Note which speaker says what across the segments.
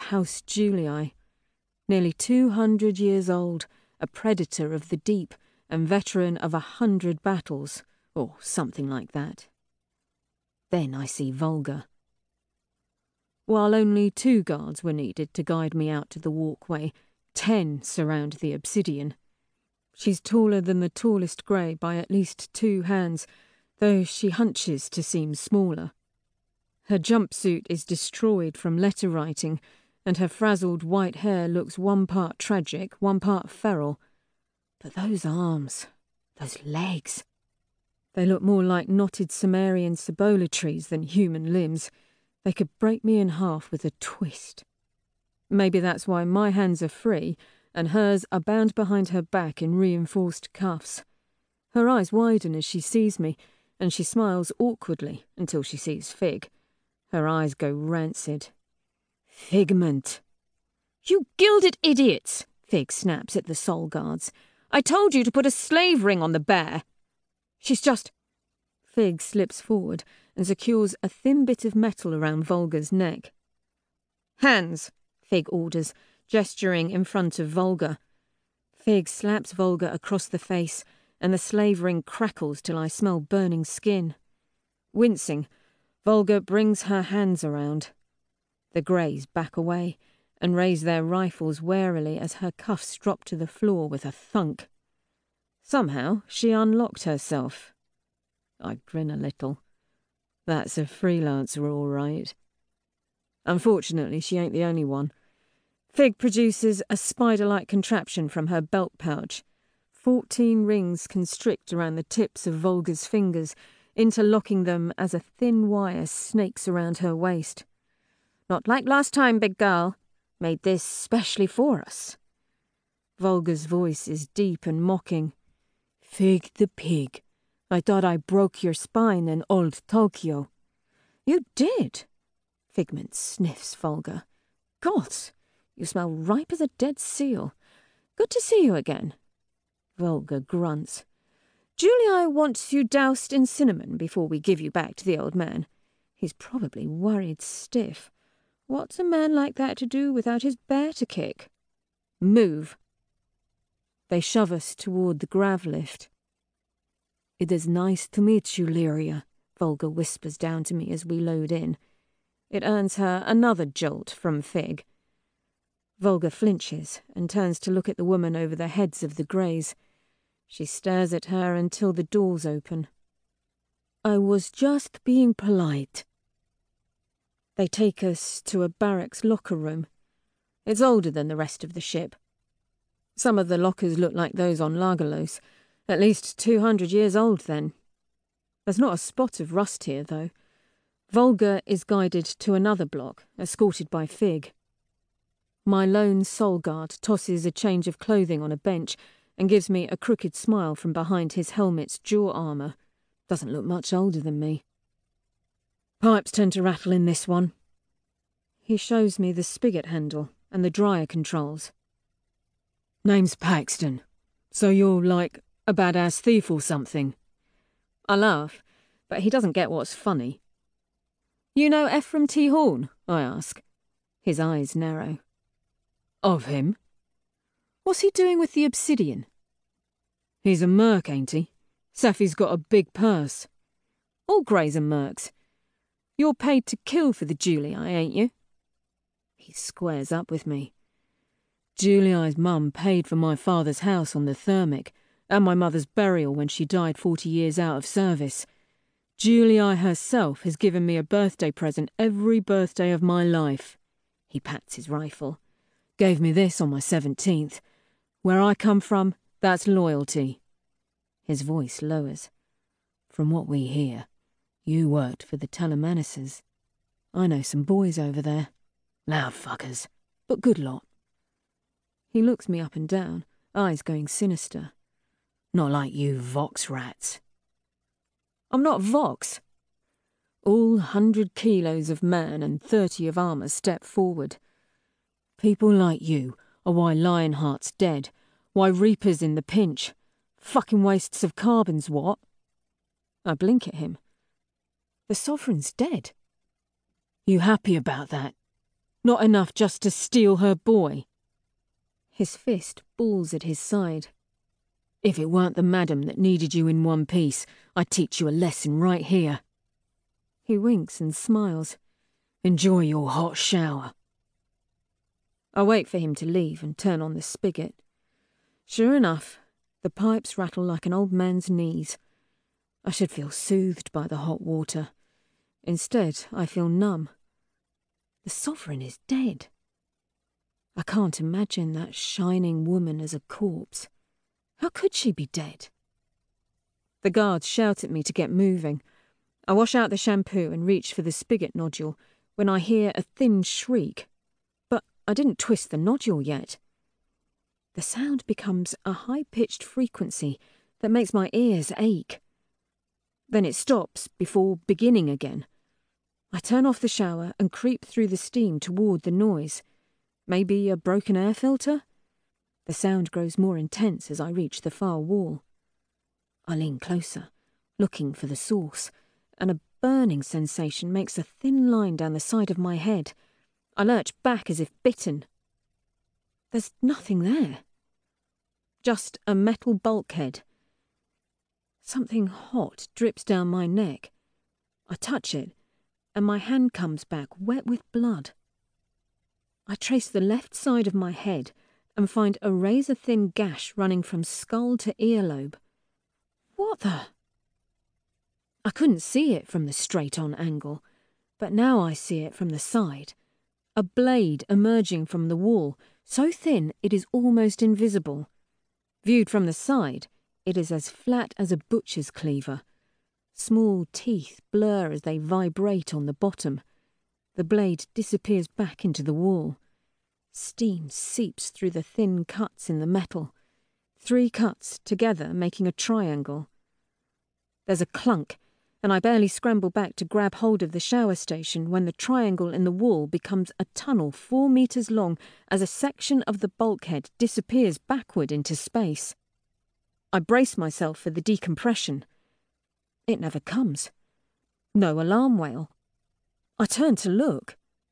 Speaker 1: House Julii. Nearly 200 years old, a predator of the deep, and veteran of 100 battles, or something like that. Then I see Volga. While only 2 guards were needed to guide me out to the walkway, 10 surround the obsidian. She's taller than the tallest grey by at least 2 hands, though she hunches to seem smaller. Her jumpsuit is destroyed from letter writing, and her frazzled white hair looks one part tragic, one part feral. But those arms, those legs, they look more like knotted Sumerian cebola trees than human limbs. They could break me in half with a twist. Maybe that's why my hands are free, and hers are bound behind her back in reinforced cuffs. Her eyes widen as she sees me, and she smiles awkwardly until she sees Fig. Her eyes go rancid. Figment. "You gilded idiots!" Fig snaps at the Soul Guards. "I told you to put a slave ring on the bear. She's just..." Fig slips forward and secures a thin bit of metal around Volga's neck. "Hands," Fig orders, gesturing in front of Volga. Fig slaps Volga across the face, and the slave ring crackles till I smell burning skin. Wincing, Volga brings her hands around. The Greys back away and raise their rifles warily as her cuffs drop to the floor with a thunk. Somehow she unlocked herself. I grin a little. That's a freelancer, all right. Unfortunately, she ain't the only one. Fig produces a spider-like contraption from her belt pouch. 14 rings constrict around the tips of Volga's fingers, interlocking them as a thin wire snakes around her waist. "Not like last time, big girl. Made this specially for us." Volga's voice is deep and mocking. "Fig the pig. I thought I broke your spine in old Tokyo." "You did?" Figment sniffs Volga. "Gods, you smell ripe as a dead seal. Good to see you again." Volga grunts. "Julii wants you doused in cinnamon before we give you back to the old man. He's probably worried stiff. What's a man like that to do without his bear to kick? Move." They shove us toward the grav lift. "It is nice to meet you, Lyria," Volga whispers down to me as we load in. It earns her another jolt from Fig. Volga flinches and turns to look at the woman over the heads of the Greys. She stares at her until the doors open. "I was just being polite." They take us to a barracks locker room. It's older than the rest of the ship. Some of the lockers look like those on Largalos, at least 200 years old then. There's not a spot of rust here, though. Volga is guided to another block, escorted by Fig. My lone Soul Guard tosses a change of clothing on a bench and gives me a crooked smile from behind his helmet's jaw armour. Doesn't look much older than me. "Pipes tend to rattle in this one." He shows me the spigot handle and the dryer controls. "Name's Paxton. So you're like a badass thief or something?" I laugh, but he doesn't get what's funny. "You know Ephraim T. Horn?" I ask. His eyes narrow. "Of him?" "What's he doing with the obsidian?" "He's a merc, ain't he? Safi's got a big purse." "All Greys are mercs. You're paid to kill for the Julii, ain't you?" He squares up with me. "Julii's mum paid for my father's house on the Thermic, and my mother's burial when she died 40 years out of service. Julii herself has given me a birthday present every birthday of my life." He pats his rifle. "Gave me this on my 17th. Where I come from, that's loyalty." His voice lowers. "From what we hear, you worked for the Telemanuses. I know some boys over there. Loud fuckers, but good lot." He looks me up and down, eyes going sinister. "Not like you Vox rats." "I'm not Vox." All 100 kilos of man and 30 of armour step forward. "People like you are why Lionheart's dead, why Reaper's in the pinch. Fucking wastes of carbons, what?" I blink at him. "The Sovereign's dead." "You happy about that?" Not enough just to steal her boy. His fist balls at his side. If it weren't the madam that needed you in one piece, I'd teach you a lesson right here. He winks and smiles. Enjoy your hot shower. I wait for him to leave and turn on the spigot. Sure enough, the pipes rattle like an old man's knees. I should feel soothed by the hot water. Instead, I feel numb. The sovereign is dead. I can't imagine that shining woman as a corpse. How could she be dead? The guards shout at me to get moving. I wash out the shampoo and reach for the spigot nodule when I hear a thin shriek. But I didn't twist the nodule yet. The sound becomes a high-pitched frequency that makes my ears ache. Then it stops before beginning again. I turn off the shower and creep through the steam toward the noise. Maybe a broken air filter? The sound grows more intense as I reach the far wall. I lean closer, looking for the source, and a burning sensation makes a thin line down the side of my head. I lurch back as if bitten. There's nothing there. Just a metal bulkhead. Something hot drips down my neck. I touch it, and my hand comes back wet with blood. I trace the left side of my head and find a razor-thin gash running from skull to earlobe. What the? I couldn't see it from the straight-on angle, but now I see it from the side. A blade emerging from the wall, so thin it is almost invisible. Viewed from the side, it is as flat as a butcher's cleaver. Small teeth blur as they vibrate on the bottom. The blade disappears back into the wall. Steam seeps through the thin cuts in the metal. 3 cuts together making a triangle. There's a clunk, and I barely scramble back to grab hold of the shower station when the triangle in the wall becomes a tunnel 4 meters long as a section of the bulkhead disappears backward into space. I brace myself for the decompression. It never comes. No alarm wail. I turn to look.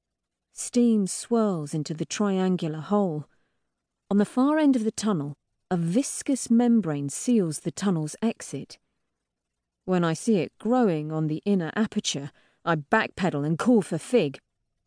Speaker 1: Steam swirls into the triangular hole. On the far end of the tunnel, a viscous membrane seals the tunnel's exit. When I see it growing on the inner aperture, I backpedal and call for Fig.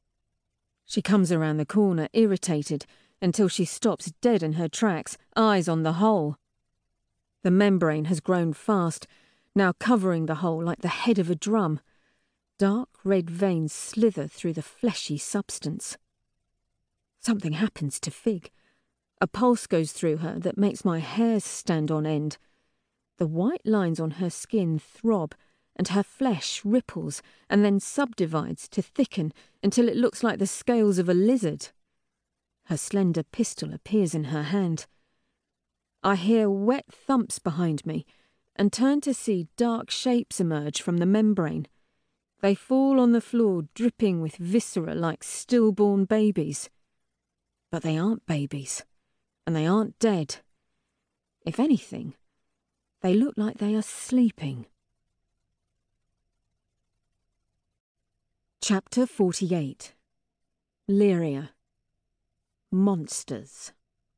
Speaker 1: She comes around the corner, irritated, until she stops dead in her tracks, eyes on the hole. The membrane has grown fast, now covering the hole like the head of a drum. Dark red veins slither through the fleshy substance. Something happens to Fig. A pulse goes through her that makes my hairs stand on end. The white lines on her skin throb, and her flesh ripples and then subdivides to thicken until it looks like the scales of a lizard. Her slender pistol appears in her hand. I hear wet thumps behind me and turn to see dark shapes emerge from the membrane. They fall on the floor, dripping with viscera like stillborn babies. But they aren't babies, and they aren't dead. If anything, they look like they are sleeping. Chapter 48. Lyria. Monsters.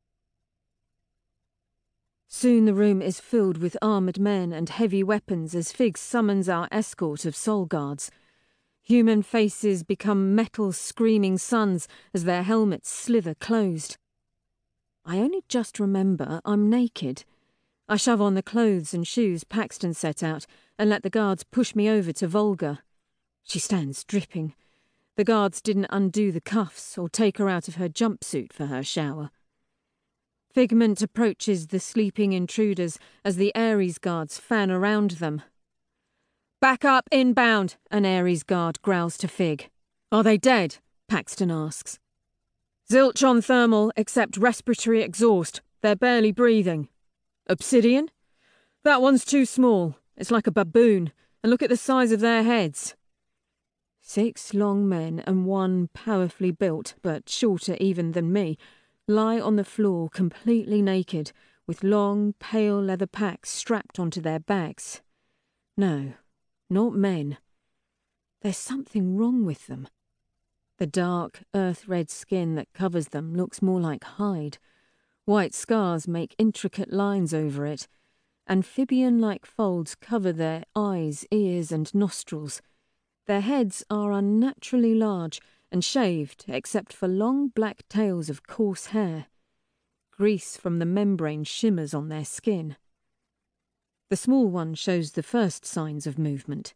Speaker 1: Soon the room is filled with armoured men and heavy weapons as Fig summons our escort of soul guards. Human faces become metal screaming suns as their helmets slither closed. I only just remember I'm naked. I shove on the clothes and shoes Paxton set out and let the guards push me over to Volga. She stands dripping. The guards didn't undo the cuffs or take her out of her jumpsuit for her shower. Figment approaches the sleeping intruders as the Ares guards fan around them. "Back up, inbound," an Ares guard growls to Fig. "Are they dead?" Paxton asks. "Zilch on thermal, except respiratory exhaust. They're barely breathing." "Obsidian?" "That one's too small. It's like a baboon. And look at the size of their heads." 6 long men and 1 powerfully built, but shorter even than me, lie on the floor completely naked, with long, pale leather packs strapped onto their backs. No, not men. There's something wrong with them. The dark, earth-red skin that covers them looks more like hide. White scars make intricate lines over it. Amphibian-like folds cover their eyes, ears, and nostrils. Their heads are unnaturally large and shaved except for long black tails of coarse hair. Grease from the membrane shimmers on their skin. The small one shows the first signs of movement.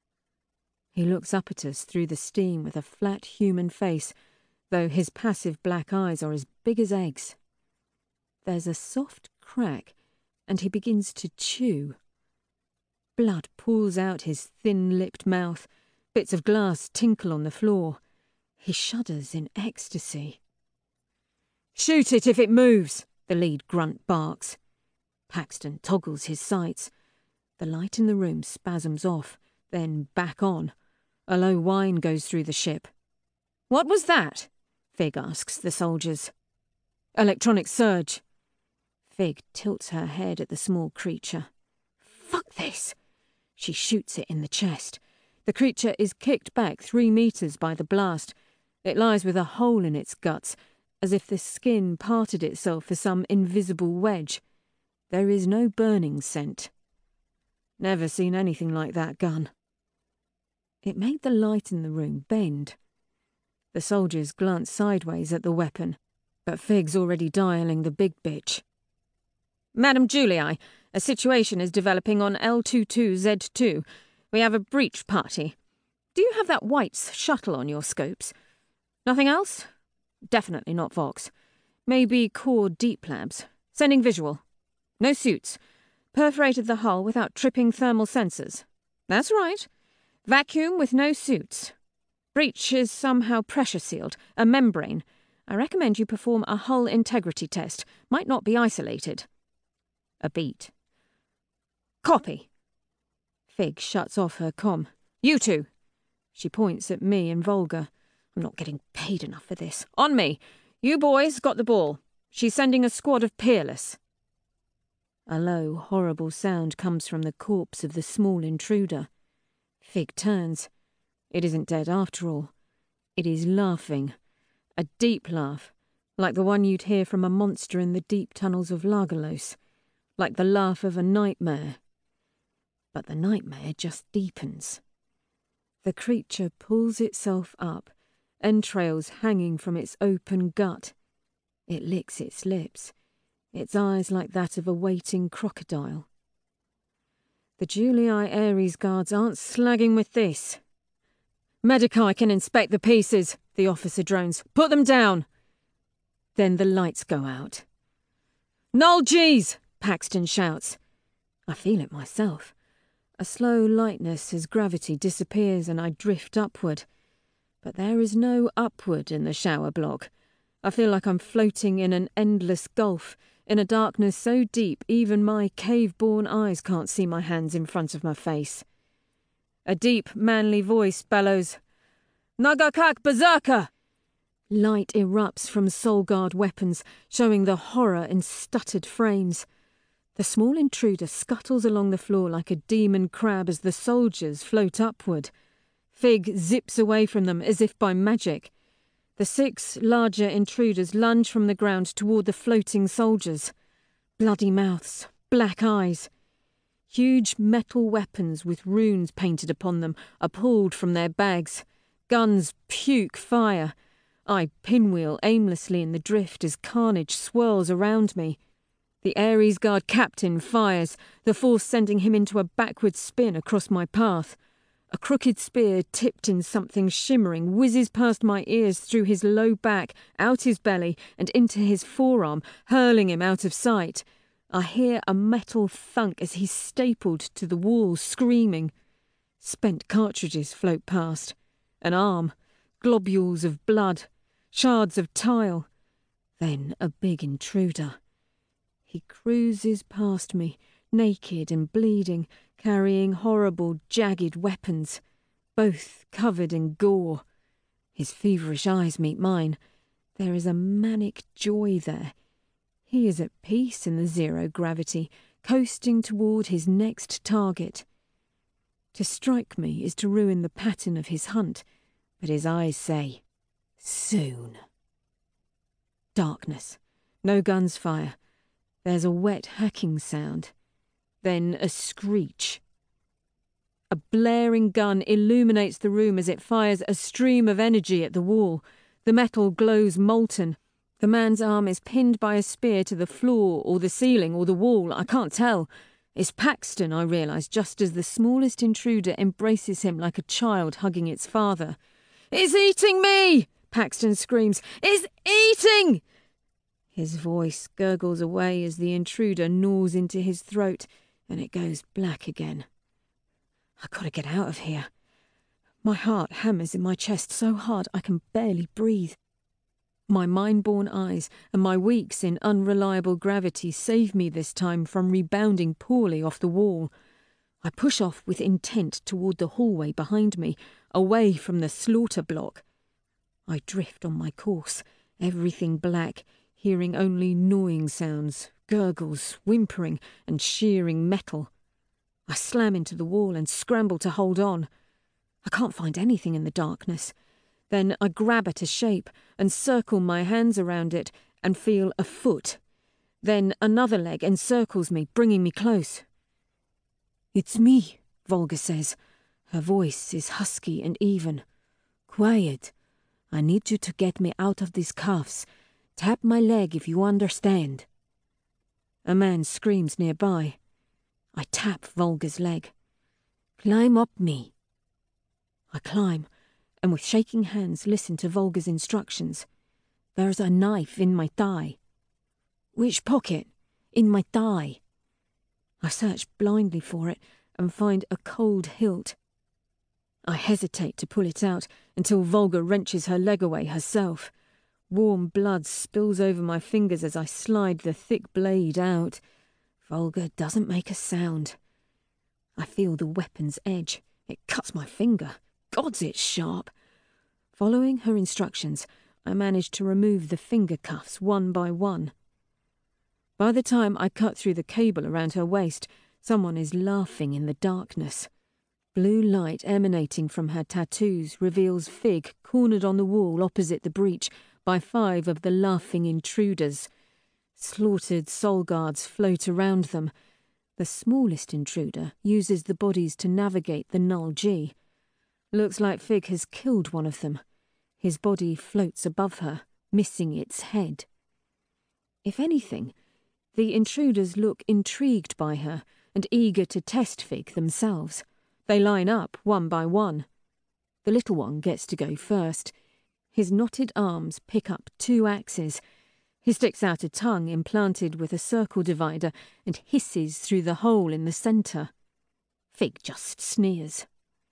Speaker 1: He looks up at us through the steam with a flat human face, though his passive black eyes are as big as eggs. There's a soft crack, and he begins to chew. Blood pools out his thin-lipped mouth. Bits of glass tinkle on the floor. He shudders in ecstasy. "Shoot it if it moves," the lead grunt barks. Paxton toggles his sights. The light in the room spasms off, then back on. A low whine goes through the ship. "What was that?" Fig asks the soldiers. "Electronic surge." Fig tilts her head at the small creature. "Fuck this!" She shoots it in the chest. The creature is kicked back 3 meters by the blast. It lies with a hole in its guts, as if the skin parted itself for some invisible wedge. There is no burning scent. Never seen anything like that gun. It made the light in the room bend. The soldiers glance sideways at the weapon, but Fig's already dialing the big bitch. "Madam Julii, a situation is developing on L22Z2. We have a breach party. Do you have that White's shuttle on your scopes? Nothing else? Definitely not Vox. Maybe Core Deep Labs. Sending visual. No suits. Perforated the hull without tripping thermal sensors. That's right. Vacuum with no suits. Breach is somehow pressure sealed, a membrane. I recommend you perform a hull integrity test. Might not be isolated." A beat. "Copy." Fig shuts off her comm. "You two." She points at me and Volga. "I'm not getting paid enough for this. On me. You boys got the ball. She's sending a squad of Peerless." A low, horrible sound comes from the corpse of the small intruder. Fig turns. It isn't dead after all. It is laughing. A deep laugh, like the one you'd hear from a monster in the deep tunnels of Largalos. Like the laugh of a nightmare. But the nightmare just deepens. The creature pulls itself up, entrails hanging from its open gut. It licks its lips, its eyes like that of a waiting crocodile. The Julii Ares guards aren't slagging with this. "Medici can inspect the pieces," the officer drones. "Put them down." Then the lights go out. "Null G's!" Paxton shouts. I feel it myself. A slow lightness as gravity disappears and I drift upward. But there is no upward in the shower block. I feel like I'm floating in an endless gulf, in a darkness so deep even my cave-born eyes can't see my hands in front of my face. A deep, manly voice bellows, "Nagakak Berserker!" Light erupts from Soulguard weapons, showing the horror in stuttered frames. The small intruder scuttles along the floor like a demon crab as the soldiers float upward. Fig zips away from them as if by magic. The 6 larger intruders lunge from the ground toward the floating soldiers. Bloody mouths, black eyes. Huge metal weapons with runes painted upon them are pulled from their bags. Guns puke fire. I pinwheel aimlessly in the drift as carnage swirls around me. The Ares Guard captain fires, the force sending him into a backward spin across my path. A crooked spear tipped in something shimmering whizzes past my ears through his low back, out his belly, and into his forearm, hurling him out of sight. I hear a metal thunk as he's stapled to the wall, screaming. Spent cartridges float past. An arm, globules of blood, shards of tile. Then a big intruder. He cruises past me, naked and bleeding, carrying horrible, jagged weapons, both covered in gore. His feverish eyes meet mine. There is a manic joy there. He is at peace in the zero gravity, coasting toward his next target. To strike me is to ruin the pattern of his hunt, but his eyes say, Soon. Darkness. No guns fire. There's a wet hacking sound. Then a screech. A blaring gun illuminates the room as it fires a stream of energy at the wall. The metal glows molten. The man's arm is pinned by a spear to the floor or the ceiling or the wall. I can't tell. It's Paxton, I realise, just as the smallest intruder embraces him like a child hugging its father. "It's eating me!" Paxton screams. "It's eating!" His voice gurgles away as the intruder gnaws into his throat, and it goes black again. I gotta get out of here. My heart hammers in my chest so hard I can barely breathe. My mind-born eyes and my weeks in unreliable gravity save me this time from rebounding poorly off the wall. I push off with intent toward the hallway behind me, away from the slaughter block. I drift on my course, everything black, hearing only gnawing sounds, gurgles, whimpering, and shearing metal. I slam into the wall and scramble to hold on. I can't find anything in the darkness. Then I grab at a shape and circle my hands around it and feel a foot. Then another leg encircles me, bringing me close. "It's me," Volga says. Her voice is husky and even. "Quiet. I need you to get me out of these cuffs. Tap my leg if you understand." A man screams nearby. I tap Volga's leg. "Climb up me." I climb, and with shaking hands listen to Volga's instructions. "There's a knife in my thigh." "Which pocket?" "In my thigh." I search blindly for it and find a cold hilt. I hesitate to pull it out until Volga wrenches her leg away herself. Warm blood spills over my fingers as I slide the thick blade out. Volga doesn't make a sound. I feel the weapon's edge. It cuts my finger. Gods, it's sharp. Following her instructions, I manage to remove the finger cuffs one by one. By the time I cut through the cable around her waist, someone is laughing in the darkness. Blue light emanating from her tattoos reveals Fig cornered on the wall opposite the breach by 5 of the laughing intruders. Slaughtered soul guards float around them. The smallest intruder uses the bodies to navigate the Null G. Looks like Fig has killed one of them. His body floats above her, missing its head. If anything, the intruders look intrigued by her and eager to test Fig themselves. They line up one by one. The little one gets to go first. His knotted arms pick up 2 axes. He sticks out a tongue implanted with a circle divider and hisses through the hole in the centre. Fig just sneers.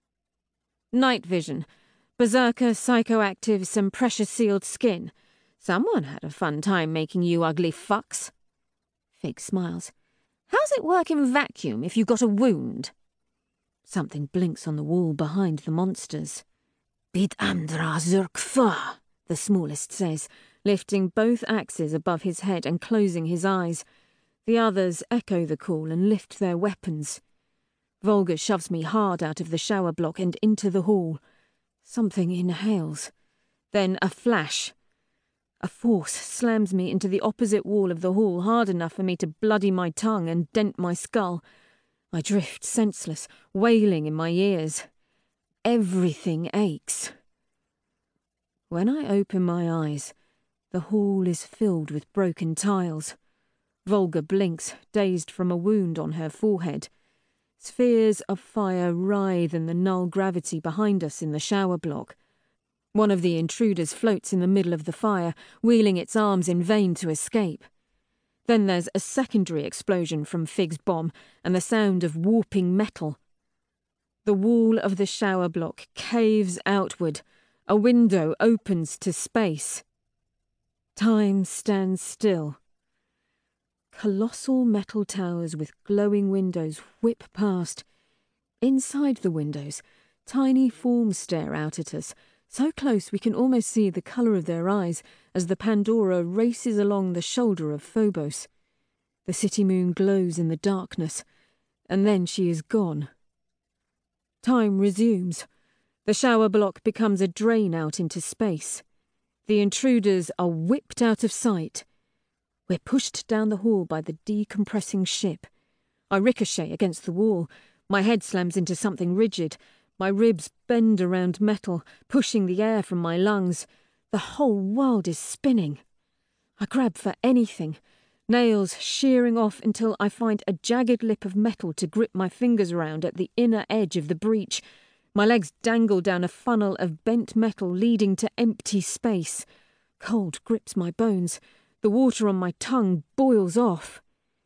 Speaker 1: "Night vision. Berserker, psychoactives, and pressure-sealed skin. Someone had a fun time making you ugly fucks." Fig smiles. "How's it work in vacuum if you got a wound?" Something blinks on the wall behind the monsters. "Bid Andra Zurkfa," the smallest says, lifting both axes above his head and closing his eyes. The others echo the call and lift their weapons. Volga shoves me hard out of the shower block and into the hall. Something inhales. Then a flash. A force slams me into the opposite wall of the hall hard enough for me to bloody my tongue and dent my skull. I drift senseless, wailing in my ears. Everything aches. When I open my eyes, the hall is filled with broken tiles. Volga blinks, dazed from a wound on her forehead. Spheres of fire writhe in the null gravity behind us in the shower block. One of the intruders floats in the middle of the fire, wheeling its arms in vain to escape. Then there's a secondary explosion from Fig's bomb and the sound of warping metal. The wall of the shower block caves outward. A window opens to space. Time stands still. Colossal metal towers with glowing windows whip past. Inside the windows, tiny forms stare out at us, so close we can almost see the colour of their eyes as the Pandora races along the shoulder of Phobos. The city moon glows in the darkness, and then she is gone. Time resumes. The shower block becomes a drain out into space. The intruders are whipped out of sight. We're pushed down the hall by the decompressing ship. I ricochet against the wall. My head slams into something rigid. My ribs bend around metal, pushing the air from my lungs. The whole world is spinning. I grab for anything, nails shearing off until I find a jagged lip of metal to grip my fingers around at the inner edge of the breach. My legs dangle down a funnel of bent metal leading to empty space. Cold grips my bones. The water on my tongue boils off.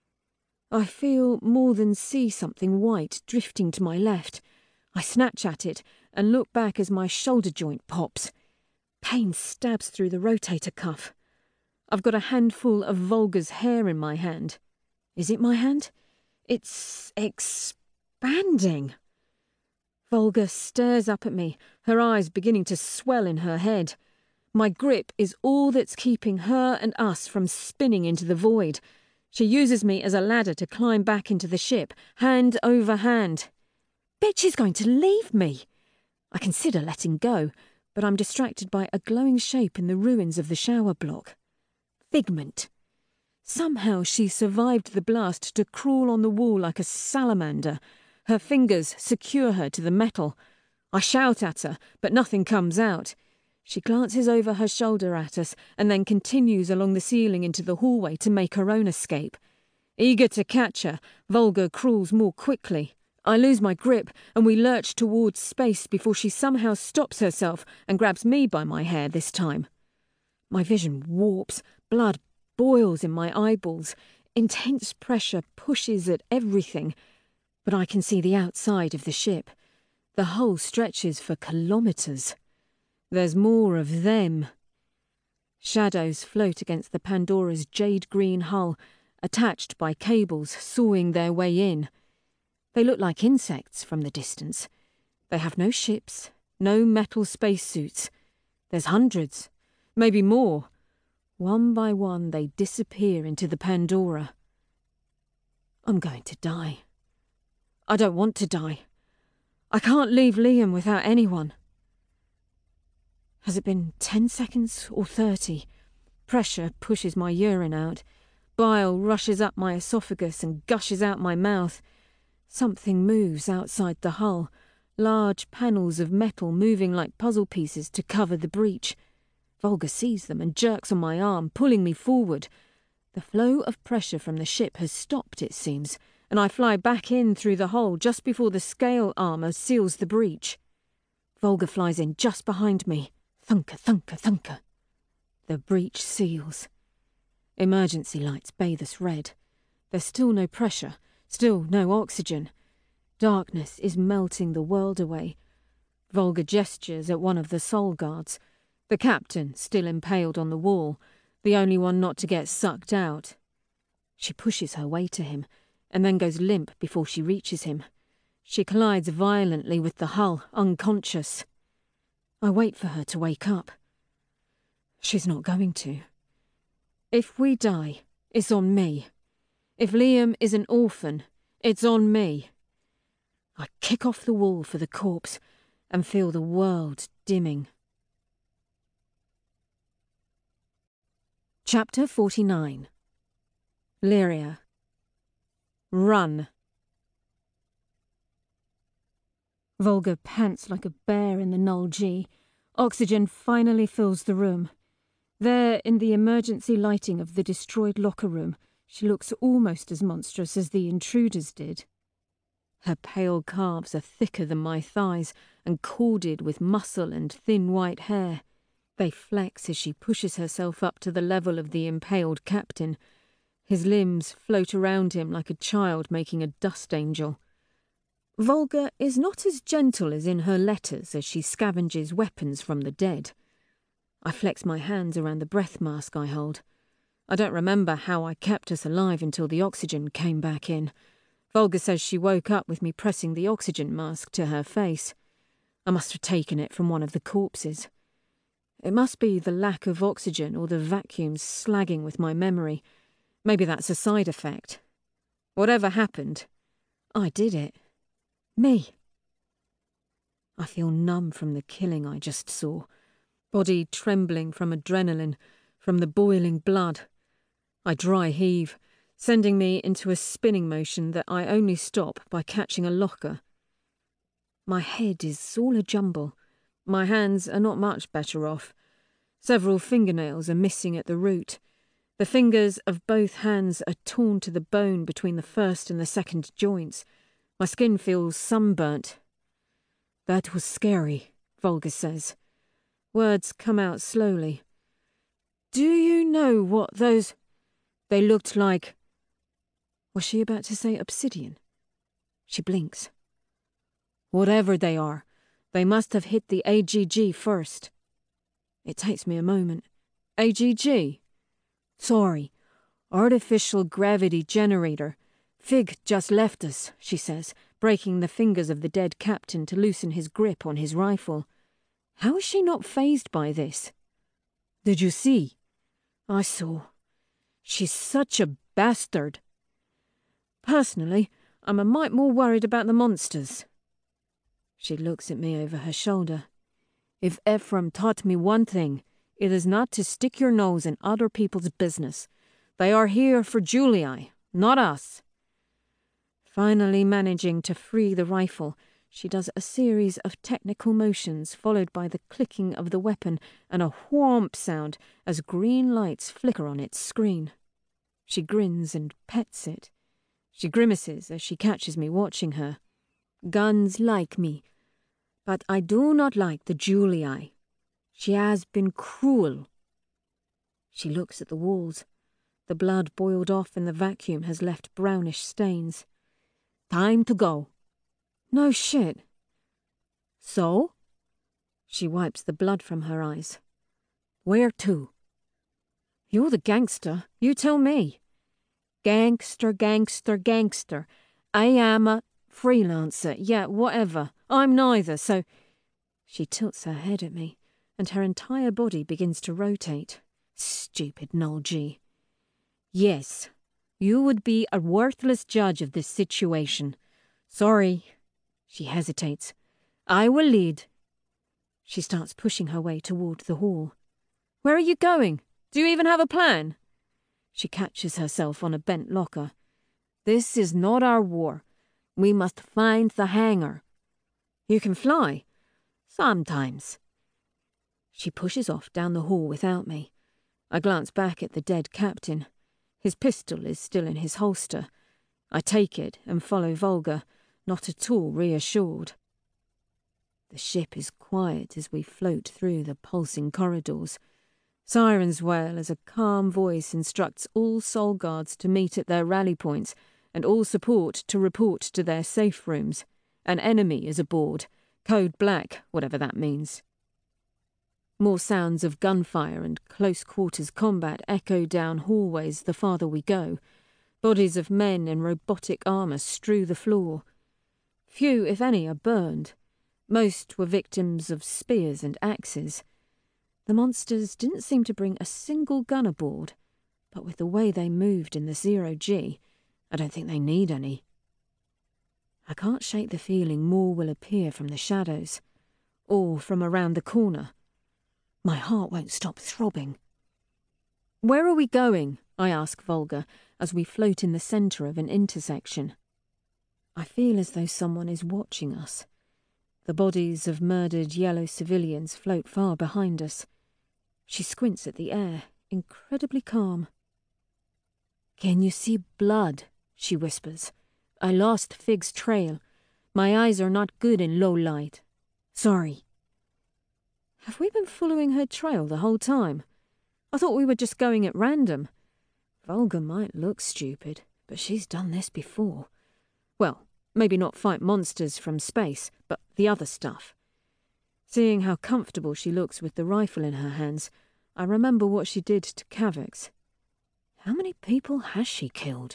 Speaker 1: I feel more than see something white drifting to my left. I snatch at it and look back as my shoulder joint pops. Pain stabs through the rotator cuff. I've got a handful of Volga's hair in my hand. Is it my hand? It's expanding. Volga stares up at me, her eyes beginning to swell in her head. My grip is all that's keeping her and us from spinning into the void. She uses me as a ladder to climb back into the ship, hand over hand. Bitch is going to leave me. I consider letting go, but I'm distracted by a glowing shape in the ruins of the shower block. Figment. Somehow she survived the blast to crawl on the wall like a salamander. Her fingers secure her to the metal. I shout at her, but nothing comes out. She glances over her shoulder at us and then continues along the ceiling into the hallway to make her own escape. Eager to catch her, Volga crawls more quickly. I lose my grip and we lurch towards space before she somehow stops herself and grabs me by my hair this time. My vision warps, blood boils in my eyeballs, intense pressure pushes at everything, but I can see the outside of the ship. The hull stretches for kilometres. There's more of them. Shadows float against the Pandora's jade-green hull, attached by cables sawing their way in. They look like insects from the distance. They have no ships, no metal spacesuits. There's hundreds, maybe more. One by one they disappear into the Pandora. I'm going to die. I don't want to die. I can't leave Liam without anyone. Has it been 10 seconds or 30? Pressure pushes my urine out. Bile rushes up my esophagus and gushes out my mouth. Something moves outside the hull, large panels of metal moving like puzzle pieces to cover the breach. Volga sees them and jerks on my arm, pulling me forward. The flow of pressure from the ship has stopped, it seems, and I fly back in through the hole just before the scale armour seals the breach. Volga flies in just behind me. Thunker, thunker, thunker. The breach seals. Emergency lights bathe us red. There's still no pressure, still no oxygen. Darkness is melting the world away. Volga gestures at one of the Sol guards. The captain, still impaled on the wall, the only one not to get sucked out. She pushes her way to him, and then goes limp before she reaches him. She collides violently with the hull, unconscious. I wait for her to wake up. She's not going to. If we die, it's on me. If Liam is an orphan, it's on me. I kick off the wall for the corpse and feel the world dimming. Chapter 49. Lyria. Run. Volga pants like a bear in the Null G. Oxygen finally fills the room. There, in the emergency lighting of the destroyed locker room, she looks almost as monstrous as the intruders did. Her pale calves are thicker than my thighs and corded with muscle and thin white hair. They flex as she pushes herself up to the level of the impaled captain. His limbs float around him like a child making a dust angel. Volga is not as gentle as in her letters as she scavenges weapons from the dead. I flex my hands around the breath mask I hold. I don't remember how I kept us alive until the oxygen came back in. Volga says she woke up with me pressing the oxygen mask to her face. I must have taken it from one of the corpses. It must be the lack of oxygen or the vacuum slagging with my memory. Maybe that's a side effect. Whatever happened, I did it. Me. I feel numb from the killing I just saw. body trembling from adrenaline, from the boiling blood. I dry heave, sending me into a spinning motion that I only stop by catching a locker. My head is all a jumble. My hands are not much better off. Several fingernails are missing at the root. The fingers of both hands are torn to the bone between the first and the second joints. My skin feels sunburnt. That was scary, Volga says. Words come out slowly. Do you know what those... They looked like... Was she about to say obsidian? She blinks. Whatever they are, they must have hit the AGG first. It takes me a moment. AGG? Sorry. Artificial gravity generator. Fig just left us, she says, breaking the fingers of the dead captain to loosen his grip on his rifle. How is she not fazed by this? Did you see? I saw. She's such a bastard. Personally, I'm a mite more worried about the monsters. She looks at me over her shoulder. If Ephraim taught me one thing, it is not to stick your nose in other people's business. They are here for Julii, not us. Finally managing to free the rifle, she does a series of technical motions followed by the clicking of the weapon and a whomp sound as green lights flicker on its screen. She grins and pets it. She grimaces as she catches me watching her. Guns like me, but I do not like the Julii. She has been cruel. She looks at the walls. The blood boiled off in the vacuum has left brownish stains. Time to go. No shit. So? She wipes the blood from her eyes. Where to? You're the gangster. You tell me. Gangster, gangster, gangster. I am a freelancer. Yeah, whatever. I'm neither, so... She tilts her head at me, and her entire body begins to rotate. Stupid Noel G. Yes, you would be a worthless judge of this situation. Sorry. She hesitates. I will lead. She starts pushing her way toward the hall. Where are you going? Do you even have a plan? She catches herself on a bent locker. This is not our war. We must find the hangar. You can fly. Sometimes. She pushes off down the hall without me. I glance back at the dead captain. His pistol is still in his holster. I take it and follow Volga, not at all reassured. The ship is quiet as we float through the pulsing corridors. Sirens wail as a calm voice instructs all Sol Guards to meet at their rally points and all support to report to their safe rooms. An enemy is aboard. Code Black, whatever that means. More sounds of gunfire and close-quarters combat echo down hallways the farther we go. Bodies of men in robotic armour strew the floor. Few, if any, are burned. Most were victims of spears and axes. The monsters didn't seem to bring a single gun aboard, but with the way they moved in the zero-G, I don't think they need any. I can't shake the feeling more will appear from the shadows, or from around the corner. My heart won't stop throbbing. Where are we going? I ask Volga as we float in the centre of an intersection. I feel as though someone is watching us. The bodies of murdered yellow civilians float far behind us. She squints at the air, incredibly calm. Can you see blood? She whispers. I lost Fig's trail. My eyes are not good in low light. Sorry. Have we been following her trail the whole time? I thought we were just going at random. Volga might look stupid, but she's done this before. Well, maybe not fight monsters from space, but the other stuff. Seeing how comfortable she looks with the rifle in her hands, I remember what she did to Kavix. How many people has she killed?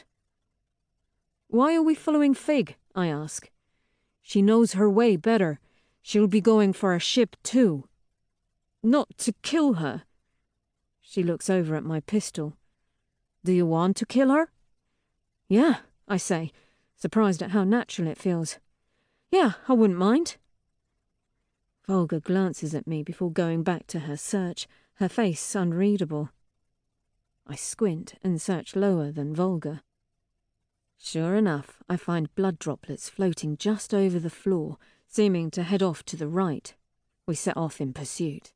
Speaker 1: Why are we following Fig? I ask. She knows her way better. She'll be going for a ship too. Not to kill her. She looks over at my pistol. Do you want to kill her? Yeah, I say, surprised at how natural it feels. Yeah, I wouldn't mind. Volga glances at me before going back to her search, her face unreadable. I squint and search lower than Volga. Sure enough, I find blood droplets floating just over the floor, seeming to head off to the right. We set off in pursuit.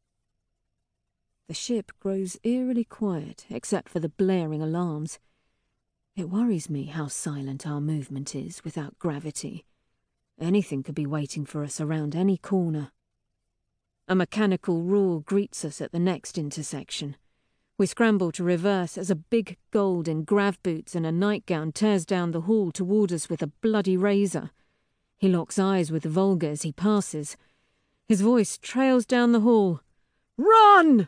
Speaker 1: The ship grows eerily quiet, except for the blaring alarms. It worries me how silent our movement is without gravity. Anything could be waiting for us around any corner. A mechanical roar greets us at the next intersection. We scramble to reverse as a big gold in grav boots and a nightgown tears down the hall toward us with a bloody razor. He locks eyes with Volga as he passes. His voice trails down the hall. "Run!"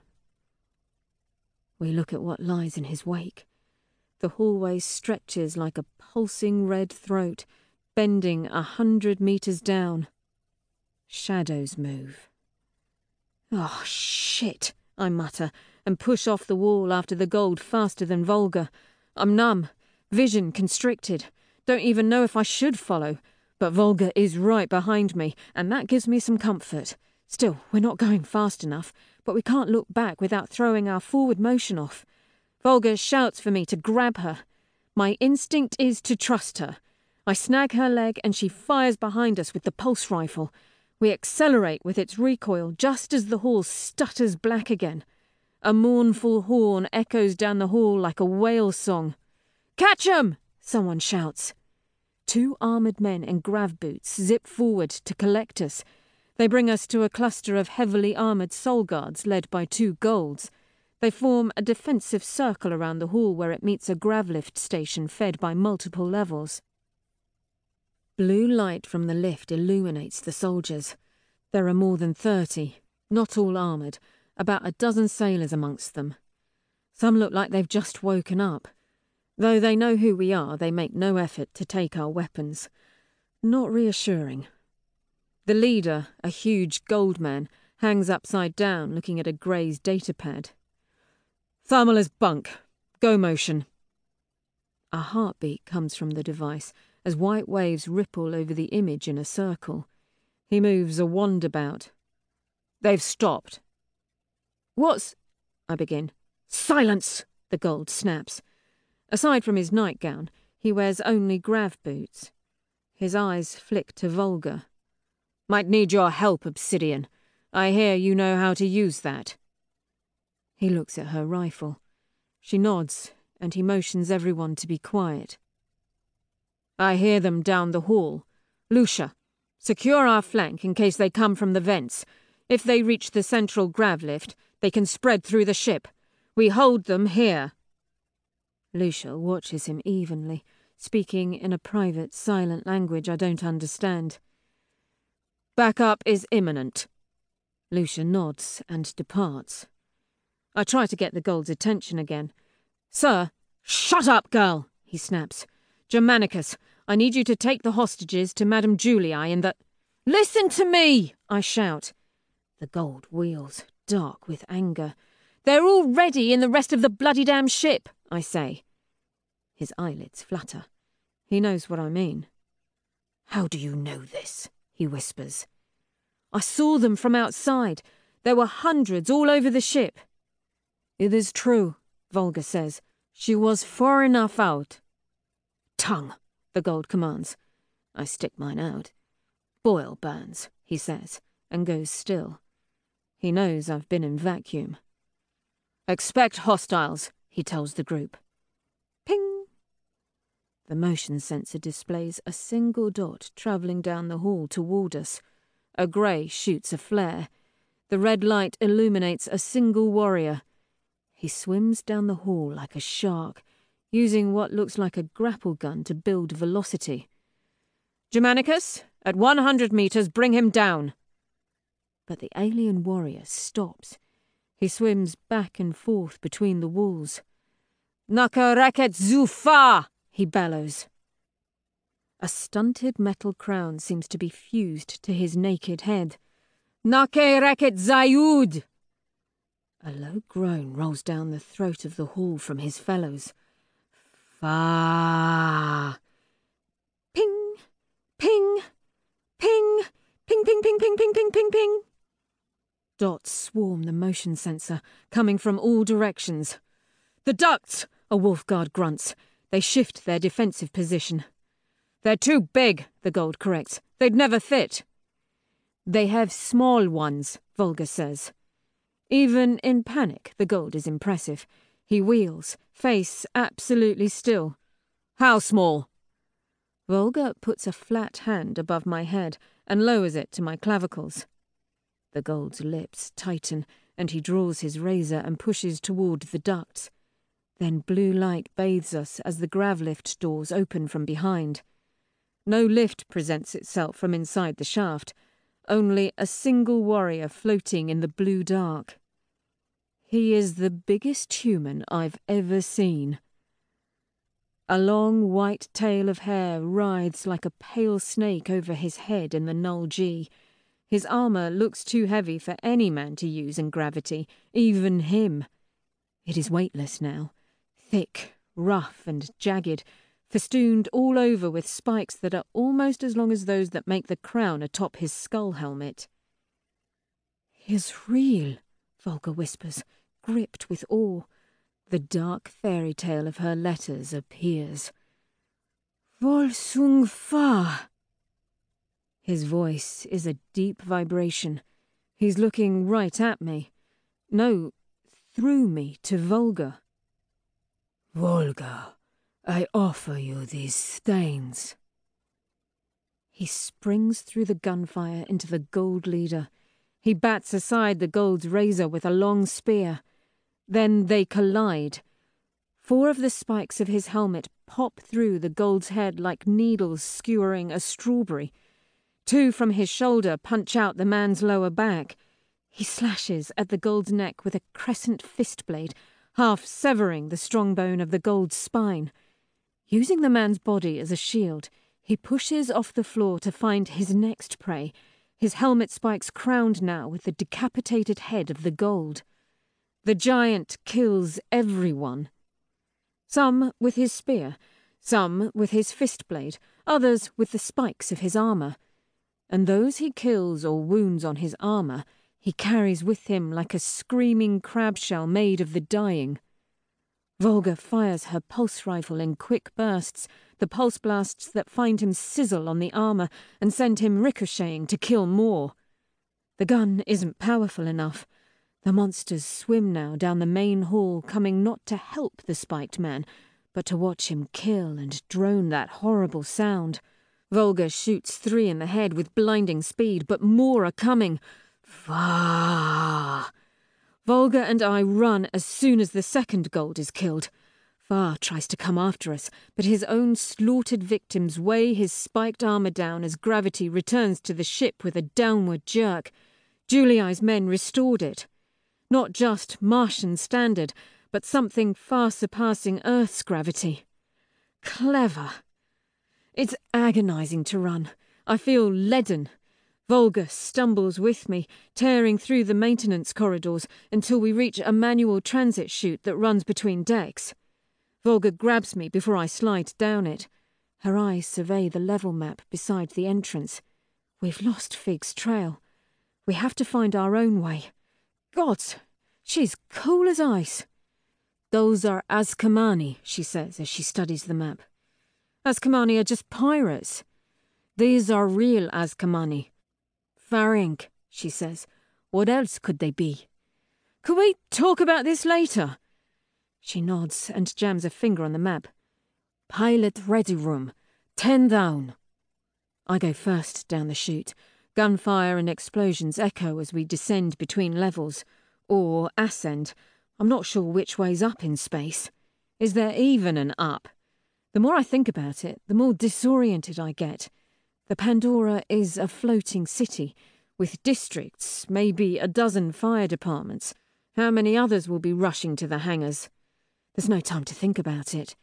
Speaker 1: We look at what lies in his wake. The hallway stretches like a pulsing red throat, bending 100 meters down. Shadows move. "Oh, shit," I mutter, and push off the wall after the gold faster than Volga. I'm numb, vision constricted. Don't even know if I should follow. But Volga is right behind me, and that gives me some comfort. Still, we're not going fast enough, but we can't look back without throwing our forward motion off. Volga shouts for me to grab her. My instinct is to trust her. I snag her leg and she fires behind us with the pulse rifle. We accelerate with its recoil just as the hall stutters black again. A mournful horn echoes down the hall like a whale song. "Catch 'em!" someone shouts. 2 armoured men in grav boots zip forward to collect us. They bring us to a cluster of heavily armoured soul guards led by 2 golds. They form a defensive circle around the hall where it meets a gravlift station fed by multiple levels. Blue light from the lift illuminates the soldiers. There are more than 30, not all armoured, about a dozen sailors amongst them. Some look like they've just woken up. Though they know who we are, they make no effort to take our weapons. Not reassuring. The leader, a huge gold man, hangs upside down looking at a grazed datapad. "Thermal is bunk. Go motion." A heartbeat comes from the device as white waves ripple over the image in a circle. He moves a wand about. "They've stopped." "What's—" I begin. "Silence!" the gold snaps. Aside from his nightgown, he wears only grav boots. His eyes flick to Volga. "Might need your help, Obsidian. I hear you know how to use that." He looks at her rifle. She nods, and he motions everyone to be quiet. "I hear them down the hall. Lucia, secure our flank in case they come from the vents. If they reach the central grav lift, they can spread through the ship. We hold them here." Lucia watches him evenly, speaking in a private, silent language I don't understand. "Backup is imminent." Lucia nods and departs. I try to get the gold's attention again. "Sir—" "Shut up, girl!" he snaps. "Germanicus, I need you to take the hostages to Madame Julii in the—" "Listen to me!" I shout. The gold wheels, dark with anger. "They're already in the rest of the bloody damn ship," I say. His eyelids flutter. He knows what I mean. "How do you know this?" he whispers. "I saw them from outside. There were hundreds all over the ship." "It is true," Volga says. "She was far enough out." "Tongue," the gold commands. I stick mine out. "Boil burns," he says, and goes still. He knows I've been in vacuum. "Expect hostiles," he tells the group. Ping! The motion sensor displays a single dot travelling down the hall toward us. A grey shoots a flare. The red light illuminates a single warrior. He swims down the hall like a shark, using what looks like a grapple gun to build velocity. "Germanicus, at 100 meters, bring him down." But the alien warrior stops. He swims back and forth between the walls. "Naka raket zufa!" he bellows. A stunted metal crown seems to be fused to his naked head. "Nake raket zayud!" A low groan rolls down the throat of the hall from his fellows. Fa. Ping, ping, ping, ping, ping, ping, ping, ping, ping, ping, ping. Dots swarm the motion sensor, coming from all directions. "The ducts!" a wolf guard grunts. They shift their defensive position. "They're too big," the gold corrects. "They'd never fit." "They have small ones," Volga says. Even in panic, the gold is impressive. He wheels, face absolutely still. "How small?" Volga puts a flat hand above my head and lowers it to my clavicles. The gold's lips tighten, and he draws his razor and pushes toward the ducts. Then blue light bathes us as the gravlift doors open from behind. No lift presents itself from inside the shaft, only a single warrior floating in the blue dark. He is the biggest human I've ever seen. A long white tail of hair writhes like a pale snake over his head in the null G. His armor looks too heavy for any man to use in gravity, even him. It is weightless now, thick, rough and jagged, festooned all over with spikes that are almost as long as those that make the crown atop his skull helmet. "He is real," Volga whispers, gripped with awe. The dark fairy tale of her letters appears. "Volsung Fa." His voice is a deep vibration. He's looking right at me. No, through me to Volga. "Volga, I offer you these stains." He springs through the gunfire into the gold leader. He bats aside the gold's razor with a long spear. Then they collide. 4 of the spikes of his helmet pop through the gold's head like needles skewering a strawberry. 2 from his shoulder punch out the man's lower back. He slashes at the gold's neck with a crescent fist blade, half severing the strong bone of the gold's spine. Using the man's body as a shield, he pushes off the floor to find his next prey, his helmet spikes crowned now with the decapitated head of the gold. The giant kills everyone. Some with his spear, some with his fist blade, others with the spikes of his armor. And those he kills or wounds on his armor, he carries with him like a screaming crab shell made of the dying. Volga fires her pulse rifle in quick bursts, the pulse blasts that find him sizzle on the armor and send him ricocheting to kill more. The gun isn't powerful enough. The monsters swim now down the main hall, coming not to help the spiked man, but to watch him kill and drone that horrible sound. Volga shoots 3 in the head with blinding speed, but more are coming. Far. Volga and I run as soon as the second gold is killed. Far tries to come after us, but his own slaughtered victims weigh his spiked armor down as gravity returns to the ship with a downward jerk. Juliai's men restored it. Not just Martian standard, but something far surpassing Earth's gravity. Clever. It's agonizing to run. I feel leaden. Volga stumbles with me, tearing through the maintenance corridors until we reach a manual transit chute that runs between decks. Volga grabs me before I slide down it. Her eyes survey the level map beside the entrance. We've lost Fig's trail. We have to find our own way. Gods, she's cool as ice. "Those are Azkamani," she says as she studies the map. "Azkamani are just pirates." "These are real Azkamani." "Farenk," she says. "What else could they be?" "Could we talk about this later?" She nods and jams a finger on the map. "Pilot ready room. 10 down." I go first down the chute. Gunfire and explosions echo as we descend between levels. Or ascend. I'm not sure which way's up in space. Is there even an up? The more I think about it, the more disoriented I get. The Pandora is a floating city, with districts, maybe a dozen fire departments. How many others will be rushing to the hangars? There's no time to think about it.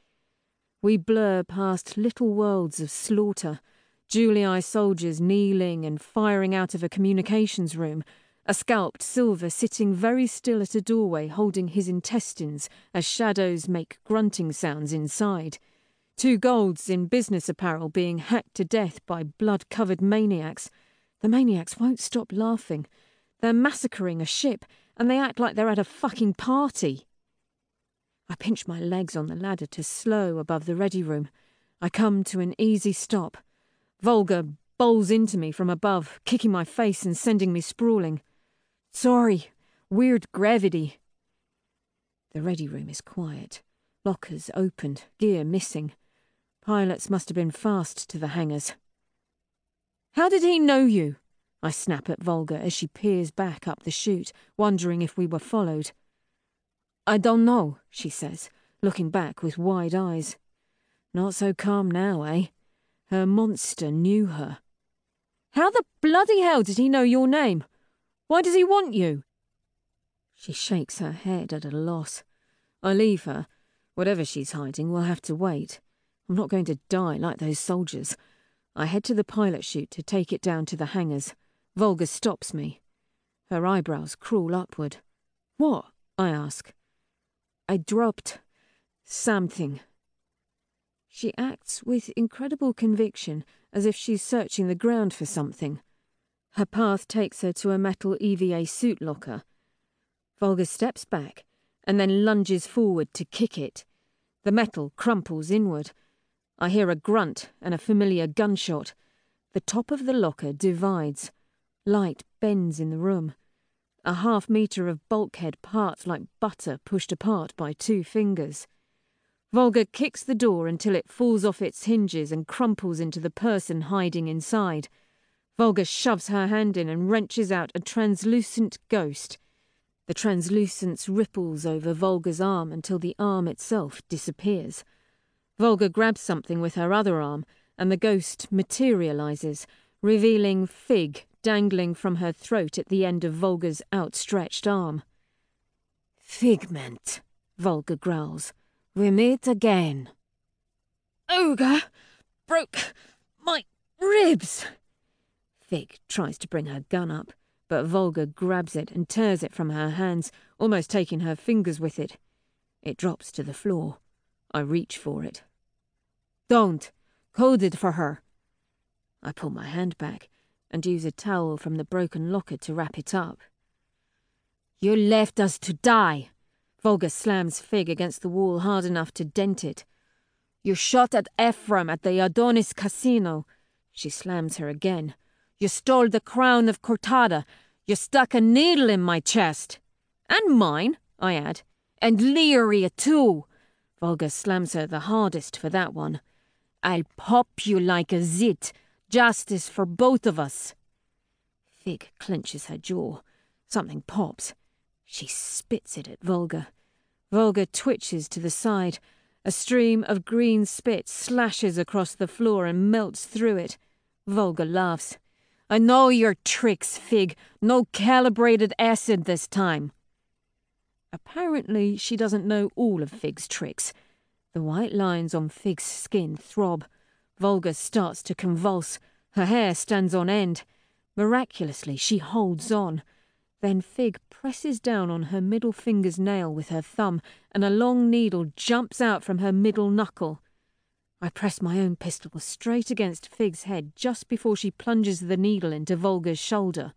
Speaker 1: We blur past little worlds of slaughter, Julii soldiers kneeling and firing out of a communications room, a scalped Silver sitting very still at a doorway holding his intestines as shadows make grunting sounds inside. 2 golds in business apparel being hacked to death by blood-covered maniacs. The maniacs won't stop laughing. They're massacring a ship, and they act like they're at a fucking party. I pinch my legs on the ladder to slow above the ready room. I come to an easy stop. Volga bowls into me from above, kicking my face and sending me sprawling. Sorry, weird gravity. The ready room is quiet. Lockers opened, gear missing. Pilots must have been fast to the hangars. How did he know you? I snap at Volga as she peers back up the chute, wondering if we were followed. I don't know, she says, looking back with wide eyes. Not so calm now, eh? Her monster knew her. How the bloody hell did he know your name? Why does he want you? She shakes her head at a loss. I leave her. Whatever she's hiding will have to wait. I'm not going to die like those soldiers. I head to the pilot chute to take it down to the hangars. Volga stops me. Her eyebrows crawl upward. What? I ask. I dropped something. She acts with incredible conviction, as if she's searching the ground for something. Her path takes her to a metal EVA suit locker. Volga steps back and then lunges forward to kick it. The metal crumples inward. I hear a grunt and a familiar gunshot. The top of the locker divides. Light bends in the room. A half-meter of bulkhead parts like butter pushed apart by 2 fingers. Volga kicks the door until it falls off its hinges and crumples into the person hiding inside. Volga shoves her hand in and wrenches out a translucent ghost. The translucence ripples over Volga's arm until the arm itself disappears. Volga grabs something with her other arm, and the ghost materializes, revealing Fig dangling from her throat at the end of Volga's outstretched arm. Figment, Volga growls. We meet again. Ogre broke my ribs. Fig tries to bring her gun up, but Volga grabs it and tears it from her hands, almost taking her fingers with it. It drops to the floor. I reach for it. Don't. Hold it for her. I pull my hand back and use a towel from the broken locker to wrap it up. You left us to die. Volga slams Fig against the wall hard enough to dent it. You shot at Ephraim at the Adonis Casino. She slams her again. You stole the crown of Cortada. You stuck a needle in my chest. And mine, I add. And Lyria too. Volga slams her the hardest for that one. I'll pop you like a zit. Justice for both of us. Fig clenches her jaw. Something pops. She spits it at Volga. Volga twitches to the side. A stream of green spit slashes across the floor and melts through it. Volga laughs. I know your tricks, Fig. No calibrated acid this time. Apparently, she doesn't know all of Fig's tricks. The white lines on Fig's skin throb. Volga starts to convulse. Her hair stands on end. Miraculously, she holds on. Then Fig presses down on her middle finger's nail with her thumb, and a long needle jumps out from her middle knuckle. I press my own pistol straight against Fig's head just before she plunges the needle into Volga's shoulder.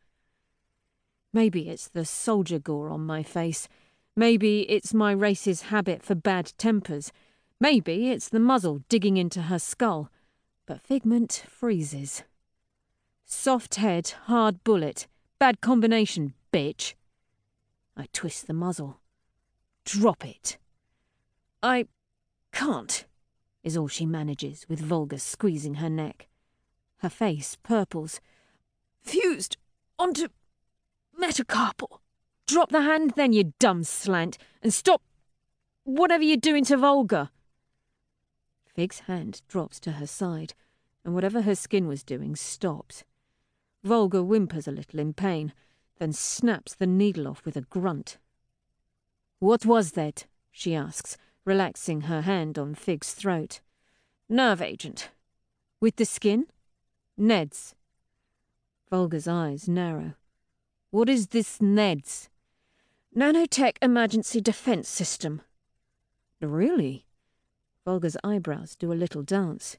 Speaker 1: Maybe it's the soldier gore on my face. Maybe it's my race's habit for bad tempers. Maybe it's the muzzle digging into her skull. But Figment freezes. Soft head, hard bullet. Bad combination, bitch. I twist the muzzle. Drop it. I can't, is all she manages, with Volga squeezing her neck. Her face purples. Fused onto metacarpal. Drop the hand then, you dumb slant, and stop whatever you're doing to Volga. Fig's hand drops to her side, and whatever her skin was doing stops. Volga whimpers a little in pain, then snaps the needle off with a grunt. What was that? She asks, relaxing her hand on Fig's throat. Nerve agent. With the skin? Ned's. Volga's eyes narrow. What is this Ned's? Nanotech Emergency Defense System. Really? Volga's eyebrows do a little dance.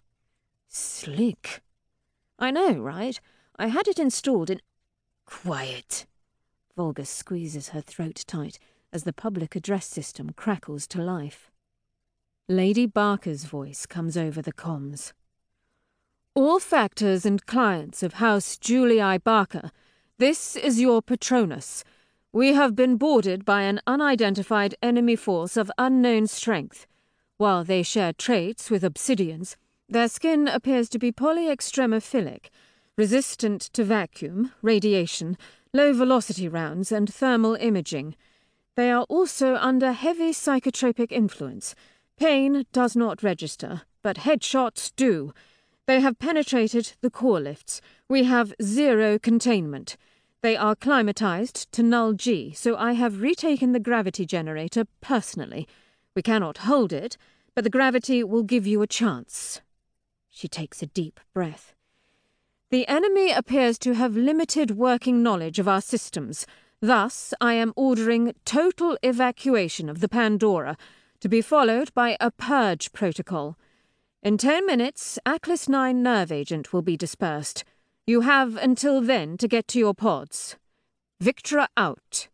Speaker 1: Slick. I know, right? I had it installed in... Quiet. Volga squeezes her throat tight as the public address system crackles to life. Lady Barker's voice comes over the comms. All factors and clients of House Julii Barker, this is your Patronus. We have been boarded by an unidentified enemy force of unknown strength. While they share traits with obsidians, their skin appears to be polyextremophilic, resistant to vacuum, radiation, low-velocity rounds, and thermal imaging. They are also under heavy psychotropic influence. Pain does not register, but headshots do. They have penetrated the core lifts. We have 0 containment. They are climatized to null G, so I have retaken the gravity generator personally. We cannot hold it, but the gravity will give you a chance. She takes a deep breath. The enemy appears to have limited working knowledge of our systems. Thus, I am ordering total evacuation of the Pandora, to be followed by a purge protocol. In 10 minutes, Atlas 9 nerve agent will be dispersed. You have until then to get to your pods. Victra out.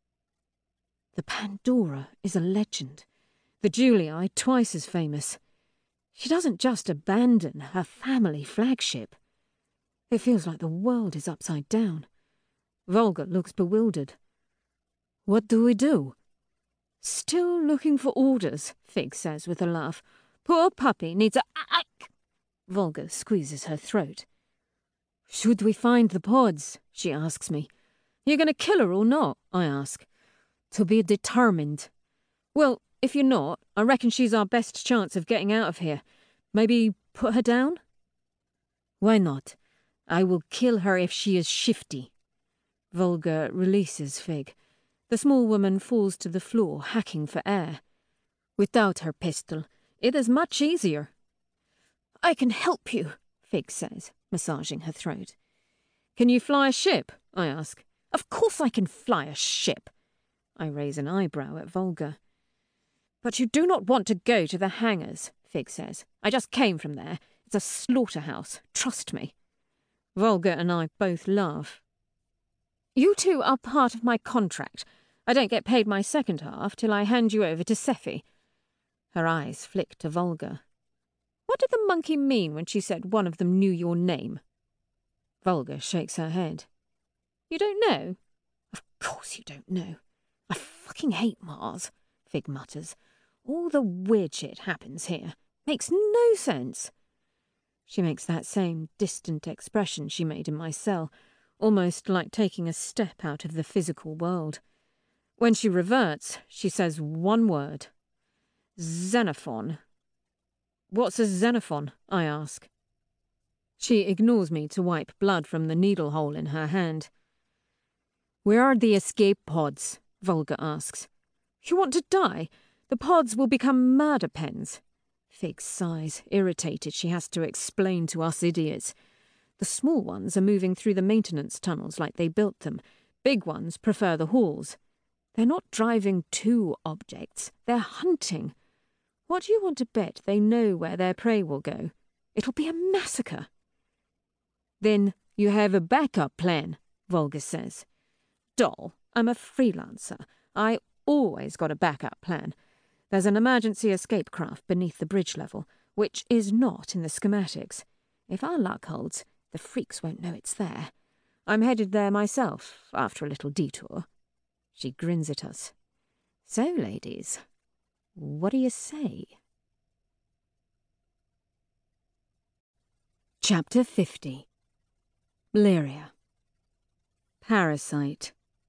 Speaker 1: The Pandora is a legend. The Julii twice as famous. She doesn't just abandon her family flagship. It feels like the world is upside down. Volga looks bewildered. What do we do? Still looking for orders, Fig says with a laugh. Poor puppy needs a... Volga squeezes her throat. Should we find the pods? She asks me. You going to kill her or not? I ask. To be determined. Well, if you're not, I reckon she's our best chance of getting out of here. Maybe put her down? Why not? I will kill her if she is shifty. Volga releases Fig. The small woman falls to the floor, hacking for air. Without her pistol, it is much easier. I can help you, Fig says, massaging her throat. Can you fly a ship? I ask. Of course I can fly a ship. I raise an eyebrow at Volga. But you do not want to go to the hangars, Fig says. I just came from there. It's a slaughterhouse. Trust me. Volga and I both laugh. You two are part of my contract. I don't get paid my second half till I hand you over to Sephi. Her eyes flick to Volga. What did the monkey mean when she said one of them knew your name? Volga shakes her head. You don't know? Of course you don't know. I fucking hate Mars, Fig mutters. All the weird shit happens here. Makes no sense. She makes that same distant expression she made in my cell, almost like taking a step out of the physical world. When she reverts, she says one word. Xenophon. What's a xenophon? I ask. She ignores me to wipe blood from the needle hole in her hand. Where are the escape pods? Volga asks. You want to die? The pods will become murder pens. Fig sighs, irritated she has to explain to us idiots. The small ones are moving through the maintenance tunnels like they built them. Big ones prefer the halls. They're not driving to objects, they're hunting. What do you want to bet they know where their prey will go? It'll be a massacre. Then you have a backup plan, Volga says. Doll, I'm a freelancer. I always got a backup plan. There's an emergency escape craft beneath the bridge level, which is not in the schematics. If our luck holds, the freaks won't know it's there. I'm headed there myself, after a little detour. She grins at us. So, ladies, what do you say? Chapter 50. Lyria. Parasite.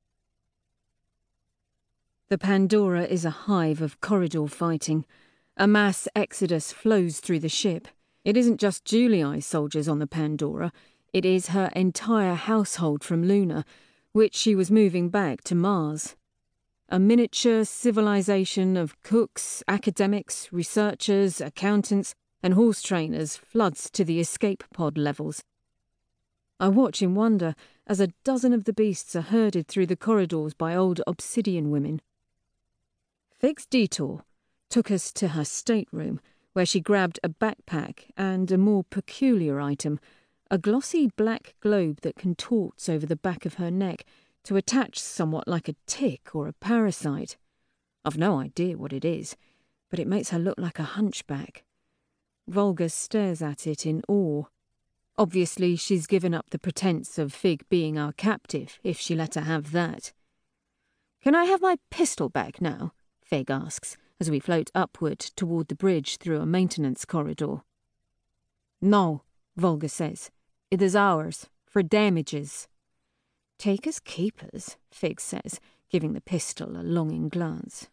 Speaker 1: The Pandora is a hive of corridor fighting. A mass exodus flows through the ship. It isn't just Julii soldiers on the Pandora, it is her entire household from Luna, which she was moving back to Mars. A miniature civilization of cooks, academics, researchers, accountants, and horse trainers floods to the escape pod levels. I watch in wonder as a dozen of the beasts are herded through the corridors by old obsidian women. Fig's detour took us to her stateroom, where she grabbed a backpack and a more peculiar item, a glossy black globe that contorts over the back of her neck to attach somewhat like a tick or a parasite. I've no idea what it is, but it makes her look like a hunchback. Volga stares at it in awe. Obviously, she's given up the pretense of Fig being our captive, if she let her have that. "Can I have my pistol back now?" Fig asks, as we float upward toward the bridge through a maintenance corridor. "No," Volga says. "It is ours, for damages." "Take as keepers," Fig says, giving the pistol a longing glance.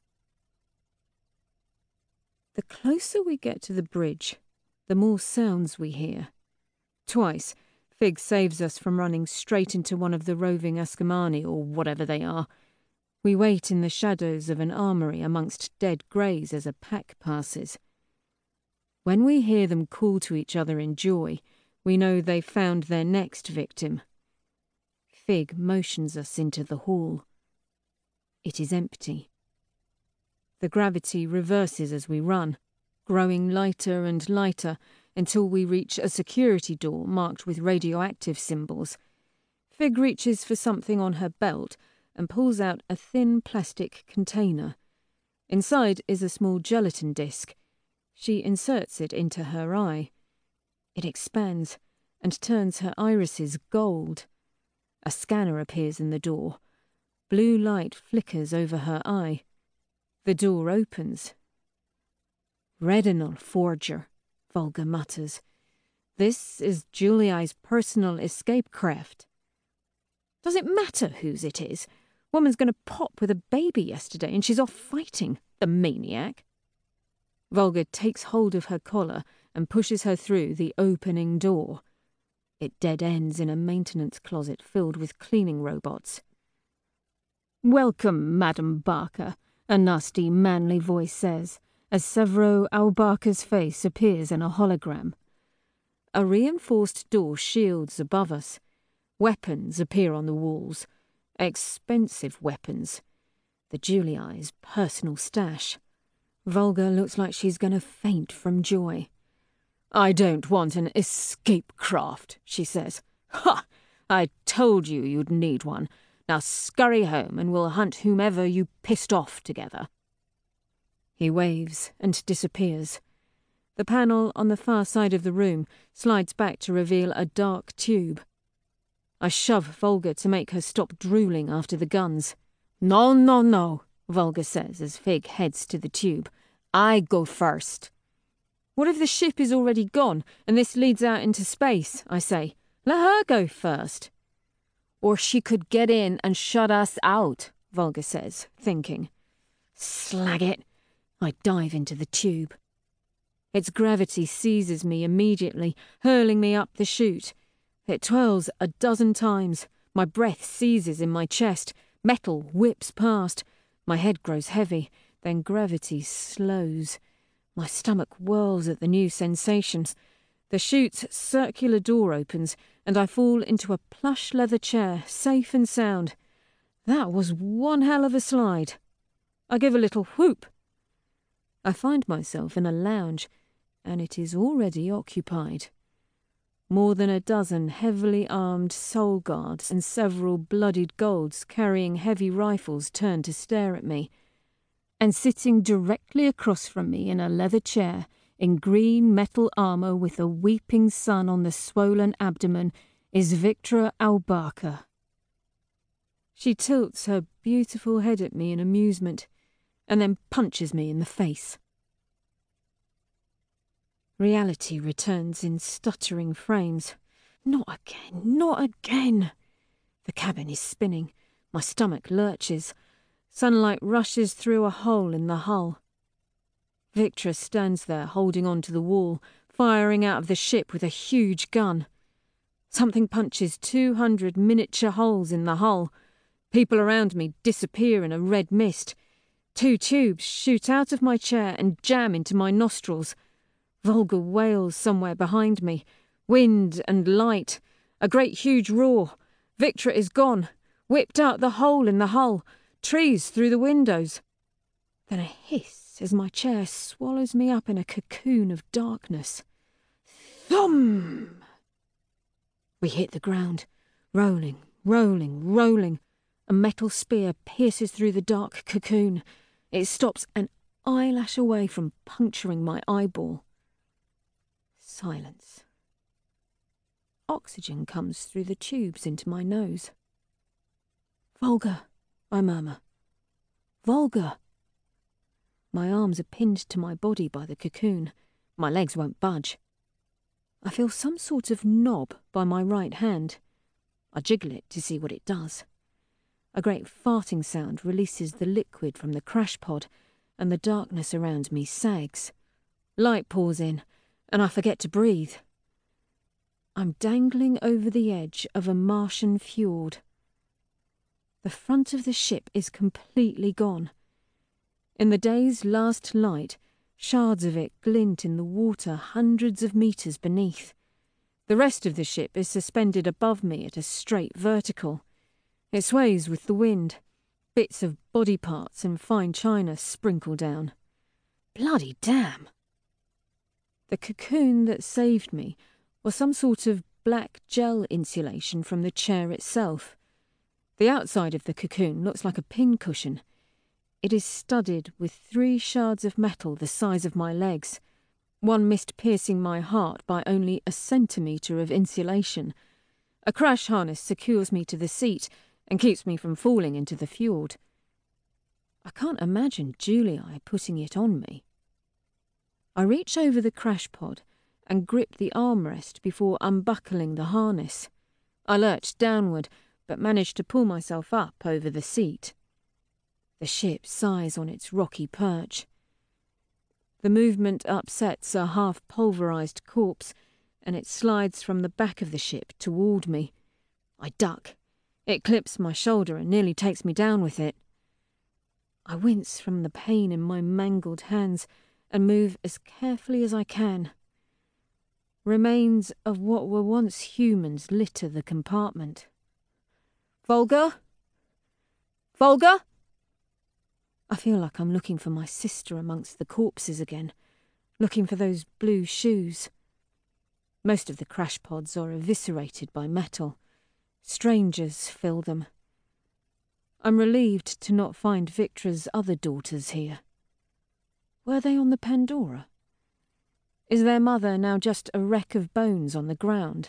Speaker 1: The closer we get to the bridge, the more sounds we hear. Twice, Fig saves us from running straight into one of the roving Askamani, or whatever they are. We wait in the shadows of an armoury amongst dead greys as a pack passes. When we hear them call to each other in joy, we know they've found their next victim. Fig motions us into the hall. It is empty. The gravity reverses as we run, growing lighter and lighter until we reach a security door marked with radioactive symbols. Fig reaches for something on her belt and pulls out a thin plastic container. Inside is a small gelatin disc. She inserts it into her eye. It expands and turns her irises gold. A scanner appears in the door. Blue light flickers over her eye. The door opens. "Retinal forger," Volga mutters. "This is Julia's personal escape craft." "Does it matter whose it is? Woman's going to pop with a baby yesterday and she's off fighting, the maniac." Volga takes hold of her collar and pushes her through the opening door. It dead ends in a maintenance closet filled with cleaning robots. "Welcome, Madam Barker," a nasty, manly voice says, as Severo Al-Barker's face appears in a hologram. A reinforced door shields above us. Weapons appear on the walls. Expensive weapons. The Juliai's personal stash. Volga looks like she's going to faint from joy. "I don't want an escape craft," she says. "Ha! I told you you'd need one. Now scurry home and we'll hunt whomever you pissed off together." He waves and disappears. The panel on the far side of the room slides back to reveal a dark tube. I shove Volga to make her stop drooling after the guns. "No, no, no," Volga says as Fig heads to the tube. "I go first." "What if the ship is already gone and this leads out into space?" I say. "Let her go first." "Or she could get in and shut us out," Volga says, thinking. Slag it. I dive into the tube. Its gravity seizes me immediately, hurling me up the chute. It twirls a dozen times. My breath seizes in my chest. Metal whips past. My head grows heavy. Then gravity slows. My stomach whirls at the new sensations. The chute's circular door opens, and I fall into a plush leather chair, safe and sound. That was one hell of a slide. I give a little whoop. I find myself in a lounge, and it is already occupied. More than a dozen heavily armed soul guards and several bloodied golds carrying heavy rifles turn to stare at me. And sitting directly across from me in a leather chair, in green metal armour with a weeping sun on the swollen abdomen, is Victra Al-Barker. She tilts her beautiful head at me in amusement, and then punches me in the face. Reality returns in stuttering frames. Not again, not again. The cabin is spinning. My stomach lurches. Sunlight rushes through a hole in the hull. Victra stands there holding on to the wall, firing out of the ship with a huge gun. Something punches 200 miniature holes in the hull. People around me disappear in a red mist. 2 tubes shoot out of my chair and jam into my nostrils. Volga wails somewhere behind me. Wind and light. A great huge roar. Victra is gone. Whipped out the hole in the hull. Trees through the windows. Then a hiss as my chair swallows me up in a cocoon of darkness. Thump! We hit the ground. Rolling, rolling, rolling. A metal spear pierces through the dark cocoon. It stops an eyelash away from puncturing my eyeball. Silence. Oxygen comes through the tubes into my nose. "Volga," I murmur. "Volga." My arms are pinned to my body by the cocoon. My legs won't budge. I feel some sort of knob by my right hand. I jiggle it to see what it does. A great farting sound releases the liquid from the crash pod, and the darkness around me sags. Light pours in, and I forget to breathe. I'm dangling over the edge of a Martian fjord. The front of the ship is completely gone. In the day's last light, shards of it glint in the water hundreds of meters beneath. The rest of the ship is suspended above me at a straight vertical. It sways with the wind. Bits of body parts and fine china sprinkle down. Bloody damn! The cocoon that saved me was some sort of black gel insulation from the chair itself. The outside of the cocoon looks like a pincushion. It is studded with 3 shards of metal the size of my legs. One missed piercing my heart by only a centimetre of insulation. A crash harness secures me to the seat and keeps me from falling into the fjord. I can't imagine Julii putting it on me. I reach over the crash pod and grip the armrest before unbuckling the harness. I lurch downward, but manage to pull myself up over the seat. The ship sighs on its rocky perch. The movement upsets a half-pulverized corpse, and it slides from the back of the ship toward me. I duck. It clips my shoulder and nearly takes me down with it. I wince from the pain in my mangled hands and move as carefully as I can. Remains of what were once humans litter the compartment. "Volga? Volga?" I feel like I'm looking for my sister amongst the corpses again, looking for those blue shoes. Most of the crash pods are eviscerated by metal. Strangers fill them. I'm relieved to not find Victra's other daughters here. Were they on the Pandora? Is their mother now just a wreck of bones on the ground?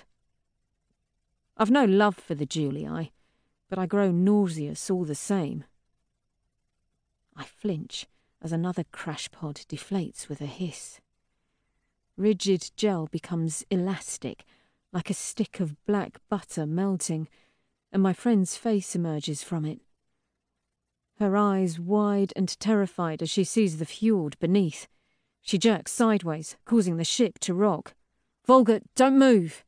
Speaker 1: I've no love for the Julii, but I grow nauseous all the same. I flinch as another crash pod deflates with a hiss. Rigid gel becomes elastic, like a stick of black butter melting, and my friend's face emerges from it. Her eyes wide and terrified as she sees the fjord beneath. She jerks sideways, causing the ship to rock. "Volga, don't move!"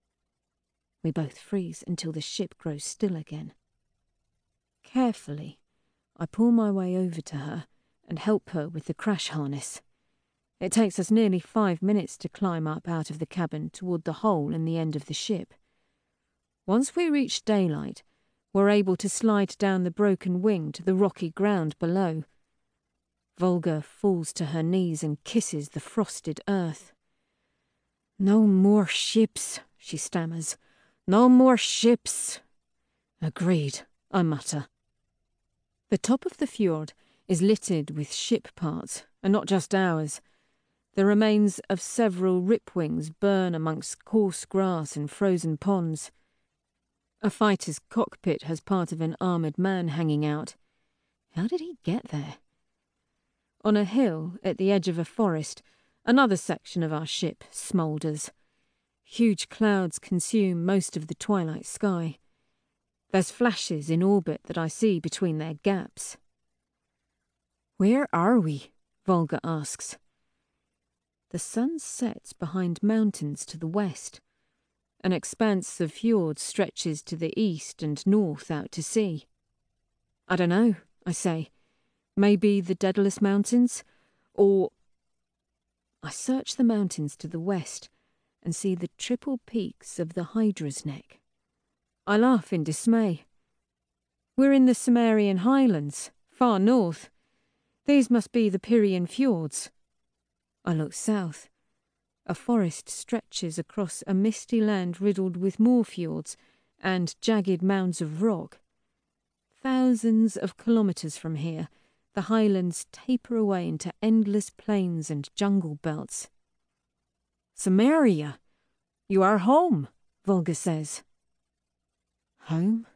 Speaker 1: We both freeze until the ship grows still again. Carefully, I pull my way over to her and help her with the crash harness. It takes us nearly 5 minutes to climb up out of the cabin toward the hole in the end of the ship. Once we reach daylight, we're able to slide down the broken wing to the rocky ground below. Volga falls to her knees and kisses the frosted earth. "No more ships," she stammers. "No more ships." "Agreed," I mutter. The top of the fjord is littered with ship parts, and not just ours. The remains of several ripwings burn amongst coarse grass and frozen ponds. A fighter's cockpit has part of an armoured man hanging out. How did he get there? On a hill at the edge of a forest, another section of our ship smoulders. Huge clouds consume most of the twilight sky. There's flashes in orbit that I see between their gaps. "Where are we?" Volga asks. The sun sets behind mountains to the west. An expanse of fjord stretches to the east and north out to sea. "I don't know," I say. "Maybe the Daedalus Mountains? Or—" I search the mountains to the west and see the triple peaks of the Hydra's neck. I laugh in dismay. We're in the Cimmerian Highlands, far north. These must be the Pyrean fjords. I look south. A forest stretches across a misty land riddled with more fjords and jagged mounds of rock. thousands of kilometres from here, the highlands taper away into endless plains and jungle belts. Samaria, you are home, Volga says. Home?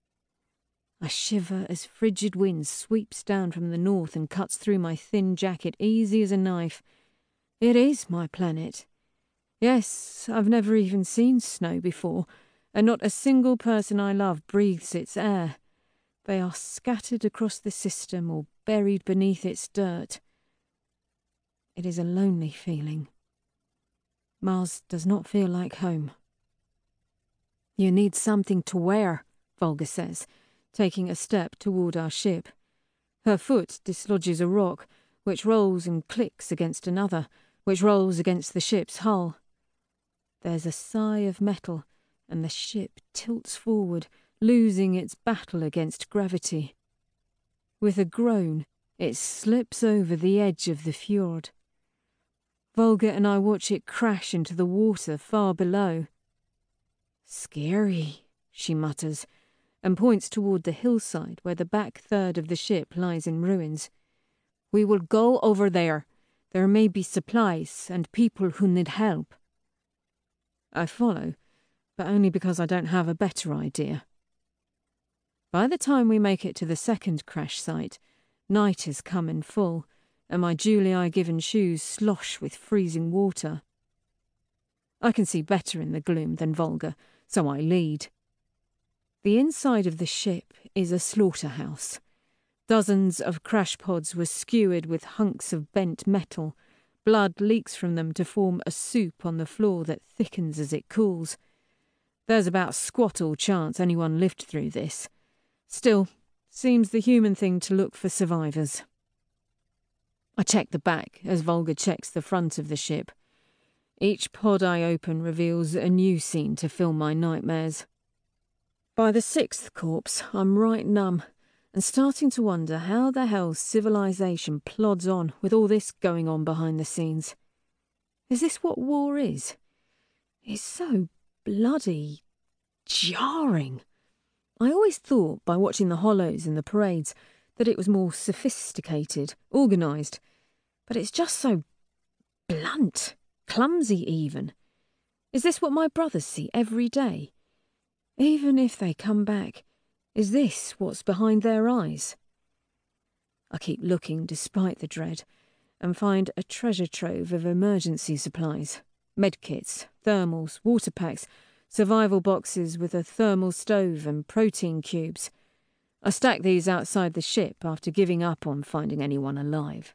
Speaker 1: I shiver as frigid wind sweeps down from the north and cuts through my thin jacket easy as a knife. It is my planet. Yes, I've never even seen snow before, and not a single person I love breathes its air. They are scattered across the system or buried beneath its dirt. It is a lonely feeling. Mars does not feel like home. You need something to wear, Volga says, taking a step toward our ship. Her foot dislodges a rock, which rolls and clicks against another, which rolls against the ship's hull. There's a sigh of metal, and the ship tilts forward, losing its battle against gravity. With a groan, it slips over the edge of the fjord. Volga and I watch it crash into the water far below. Scary, she mutters, and points toward the hillside where the back third of the ship lies in ruins. We will go over there. There may be supplies and people who need help. I follow, but only because I don't have a better idea. By the time we make it to the second crash site, night has come in full, and my Julii-given shoes slosh with freezing water. I can see better in the gloom than Volga, so I lead. The inside of the ship is a slaughterhouse. Dozens of crash pods were skewered with hunks of bent metal. Blood leaks from them to form a soup on the floor that thickens as it cools. There's about squat all chance anyone lived through this. Still, seems the human thing to look for survivors. I check the back as Volga checks the front of the ship. Each pod I open reveals a new scene to fill my nightmares. By the sixth corpse, I'm right numb and starting to wonder how the hell civilization plods on with all this going on behind the scenes. Is this what war is? It's so bloody jarring. I always thought, by watching the hollows and the parades, that it was more sophisticated, organised. But it's just so blunt, clumsy even. Is this what my brothers see every day? Even if they come back, is this what's behind their eyes? I keep looking despite the dread and find a treasure trove of emergency supplies. Medkits, thermals, water packs, survival boxes with a thermal stove and protein cubes. I stack these outside the ship after giving up on finding anyone alive.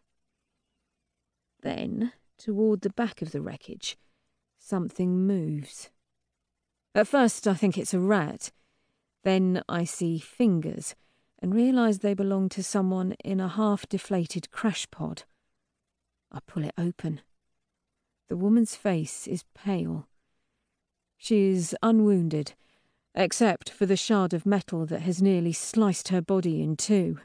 Speaker 1: Then, toward the back of the wreckage, something moves. At first I think it's a rat. Then I see fingers and realise they belong to someone in a half-deflated crash pod. I pull it open. The woman's face is pale. She is unwounded, except for the shard of metal that has nearly sliced her body in two.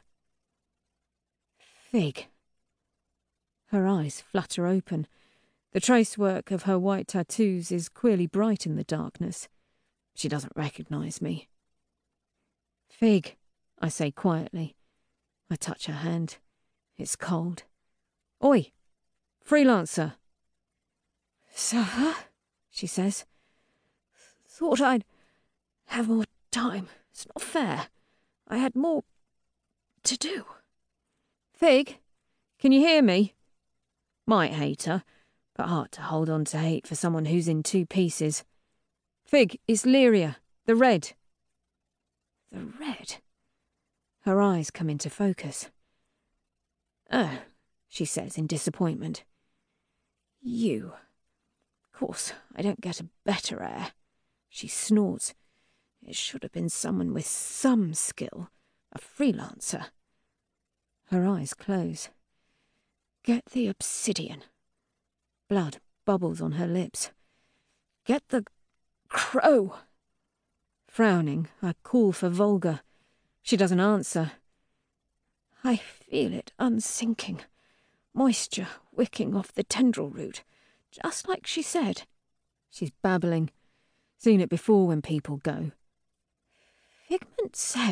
Speaker 1: Fig. Her eyes flutter open. The tracework of her white tattoos is queerly bright in the darkness. She doesn't recognise me. Fig, I say quietly. I touch her hand. It's cold. Oi, freelancer. Sir, she says. Thought I'd have more time. It's not fair. I had more to do. Fig, can you hear me? Might hate her, but hard to hold on to hate for someone who's in two pieces. Fig, it's Lyria, the Red. The Red? Her eyes come into focus. Oh, she says in disappointment. You. Of course, I don't get a better air. She snorts. It should have been someone with some skill. A freelancer. Her eyes close. Get the obsidian. Blood bubbles on her lips. Get the crow. Frowning, I call for Volga. She doesn't answer. I feel it unsinking. Moisture wicking off the tendril root, just like she said. She's babbling. Seen it before when people go. Figment said,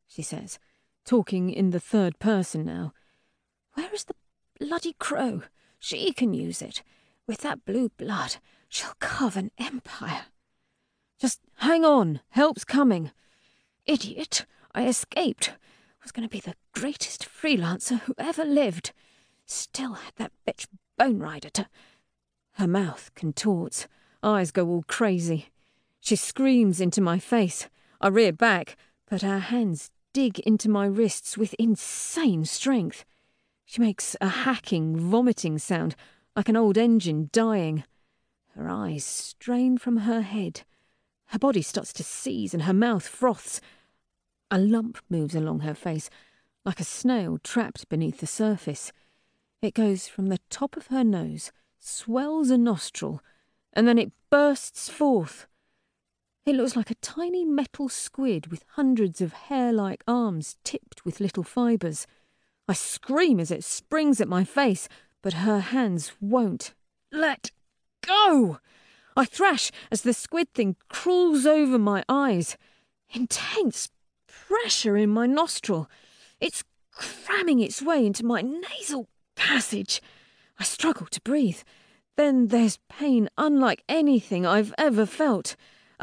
Speaker 1: she says, talking in the third person now. Where is the bloody crow? She can use it. With that blue blood, she'll carve an empire. Just hang on, help's coming. Idiot, I escaped. Was going to be the greatest freelancer who ever lived. Still had that bitch Bone Rider to... Her mouth contorts, eyes go all crazy. She screams into my face. I rear back, but her hands dig into my wrists with insane strength. She makes a hacking, vomiting sound, like an old engine dying. Her eyes strain from her head. Her body starts to seize and her mouth froths. A lump moves along her face, like a snail trapped beneath the surface. It goes from the top of her nose, swells a nostril, and then it bursts forth. It looks like a tiny metal squid with hundreds of hair-like arms tipped with little fibres. I scream as it springs at my face, but her hands won't. Let go! I thrash as the squid thing crawls over my eyes. Intense pressure in my nostril. It's cramming its way into my nasal passage. I struggle to breathe. Then there's pain unlike anything I've ever felt.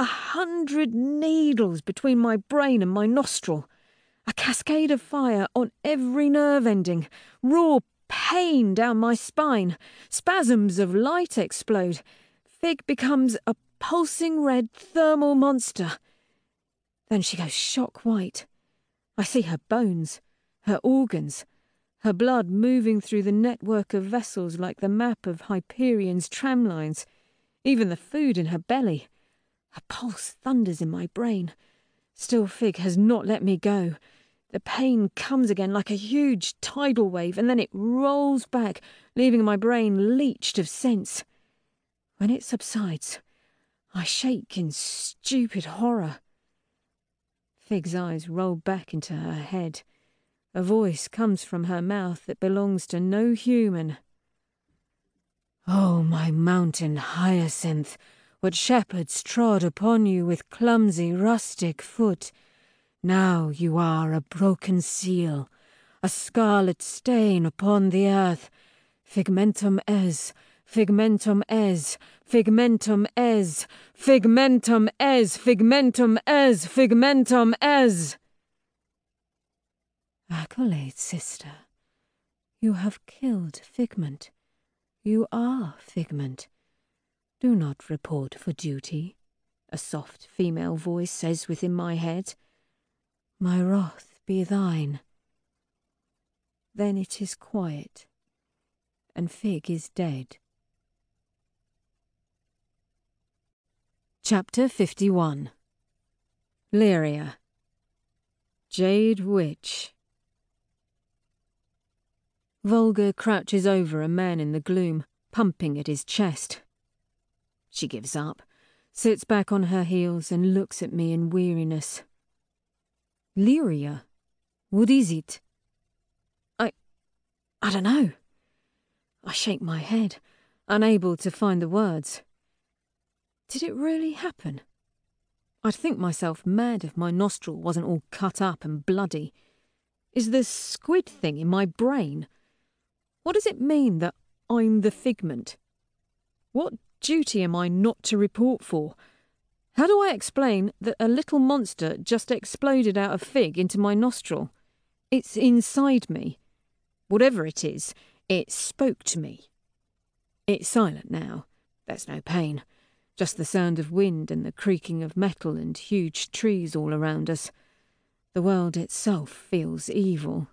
Speaker 1: 100 needles between my brain and my nostril. A cascade of fire on every nerve ending. Raw pain down my spine. Spasms of light explode. Fig becomes a pulsing red thermal monster. Then she goes shock white. I see her bones, her organs, her blood moving through the network of vessels like the map of Hyperion's tram lines, even the food in her belly. A pulse thunders in my brain. Still Fig has not let me go. The pain comes again like a huge tidal wave, and then it rolls back, leaving my brain leached of sense. When it subsides, I shake in stupid horror. Fig's eyes roll back into her head. A voice comes from her mouth that belongs to no human. "Oh, my mountain hyacinth, what shepherds trod upon you with clumsy rustic foot. Now you are a broken seal, a scarlet stain upon the earth. Figmentum es, figmentum es, figmentum es, figmentum es, figmentum es, figmentum es." Accolade, sister. You have killed Figment. You are Figment. Do not report for duty, a soft female voice says within my head. My wrath be thine. Then it is quiet, and Fig is dead. Chapter 51. Lyria. Jade Witch. Volga crouches over a man in the gloom, pumping at his chest. She gives up, sits back on her heels and looks at me in weariness. Lyria? What is it? I don't know. I shake my head, unable to find the words. Did it really happen? I'd think myself mad if my nostril wasn't all cut up and bloody. Is the squid thing in my brain? What does it mean that I'm the Figment? What duty am I not to report for? How do I explain that a little monster just exploded out of Fig into my nostril? It's inside me. Whatever it is, it spoke to me. It's silent now. There's no pain. Just the sound of wind and the creaking of metal and huge trees all around us. The world itself feels evil.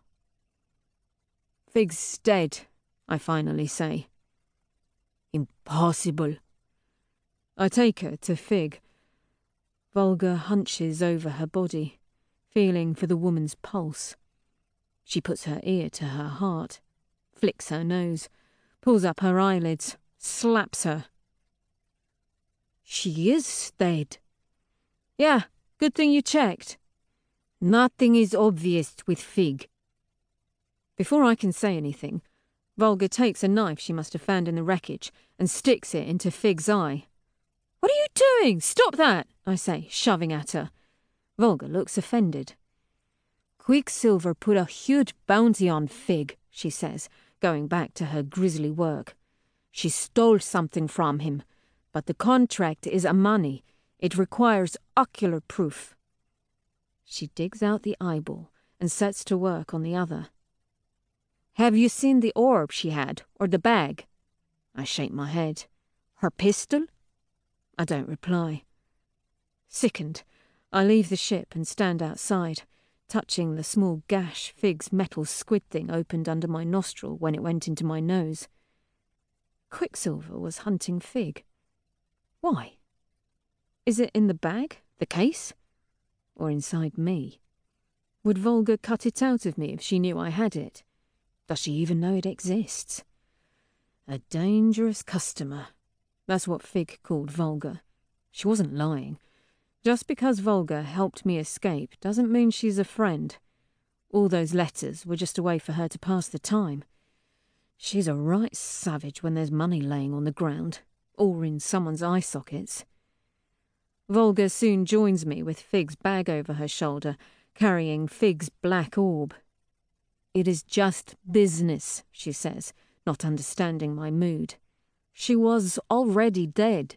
Speaker 1: Fig's dead, I finally say. Impossible. I take her to Fig. Volga hunches over her body, feeling for the woman's pulse. She puts her ear to her heart, flicks her nose, pulls up her eyelids, slaps her. She is dead. Yeah, good thing you checked. Nothing is obvious with Fig. Before I can say anything, Volga takes a knife she must have found in the wreckage and sticks it into Fig's eye. What are you doing? Stop that, I say, shoving at her. Volga looks offended. Quicksilver put a huge bounty on Fig, she says, going back to her grisly work. She stole something from him, but the contract is a money. It requires ocular proof. She digs out the eyeball and sets to work on the other. Have you seen the orb she had, or the bag? I shake my head. Her pistol? I don't reply. Sickened, I leave the ship and stand outside, touching the small gash Fig's metal squid thing opened under my nostril when it went into my nose. Quicksilver was hunting Fig. Why? Is it in the bag, the case, or inside me? Would Volga cut it out of me if she knew I had it? Does she even know it exists? A dangerous customer. That's what Fig called Volga. She wasn't lying. Just because Volga helped me escape doesn't mean she's a friend. All those letters were just a way for her to pass the time. She's a right savage when there's money laying on the ground, or in someone's eye sockets. Volga soon joins me with Fig's bag over her shoulder, carrying Fig's black orb. It is just business, she says, not understanding my mood. She was already dead.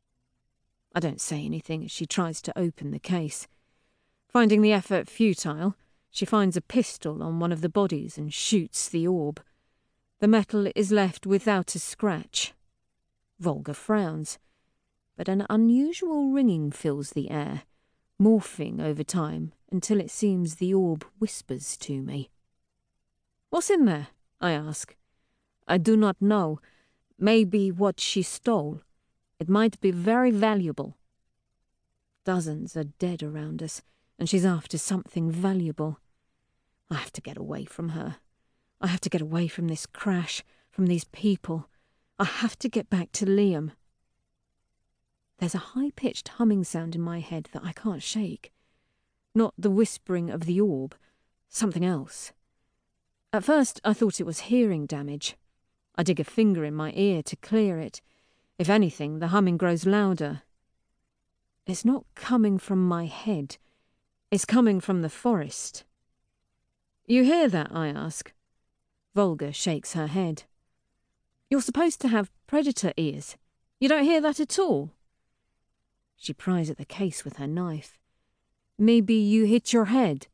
Speaker 1: I don't say anything as she tries to open the case. Finding the effort futile, she finds a pistol on one of the bodies and shoots the orb. The metal is left without a scratch. Volga frowns, but an unusual ringing fills the air, morphing over time until it seems the orb whispers to me. What's in there? I ask. I do not know. Maybe what she stole. It might be very valuable. Dozens are dead around us, and she's after something valuable. I have to get away from her. I have to get away from this crash, from these people. I have to get back to Liam. There's a high-pitched humming sound in my head that I can't shake. Not the whispering of the orb, something else. At first I thought it was hearing damage. I dig a finger in my ear to clear it. If anything, the humming grows louder. It's not coming from my head. It's coming from the forest. You hear that? I ask. Volga shakes her head. You're supposed to have predator ears. You don't hear that at all? She pries at the case with her knife. Maybe you hit your head.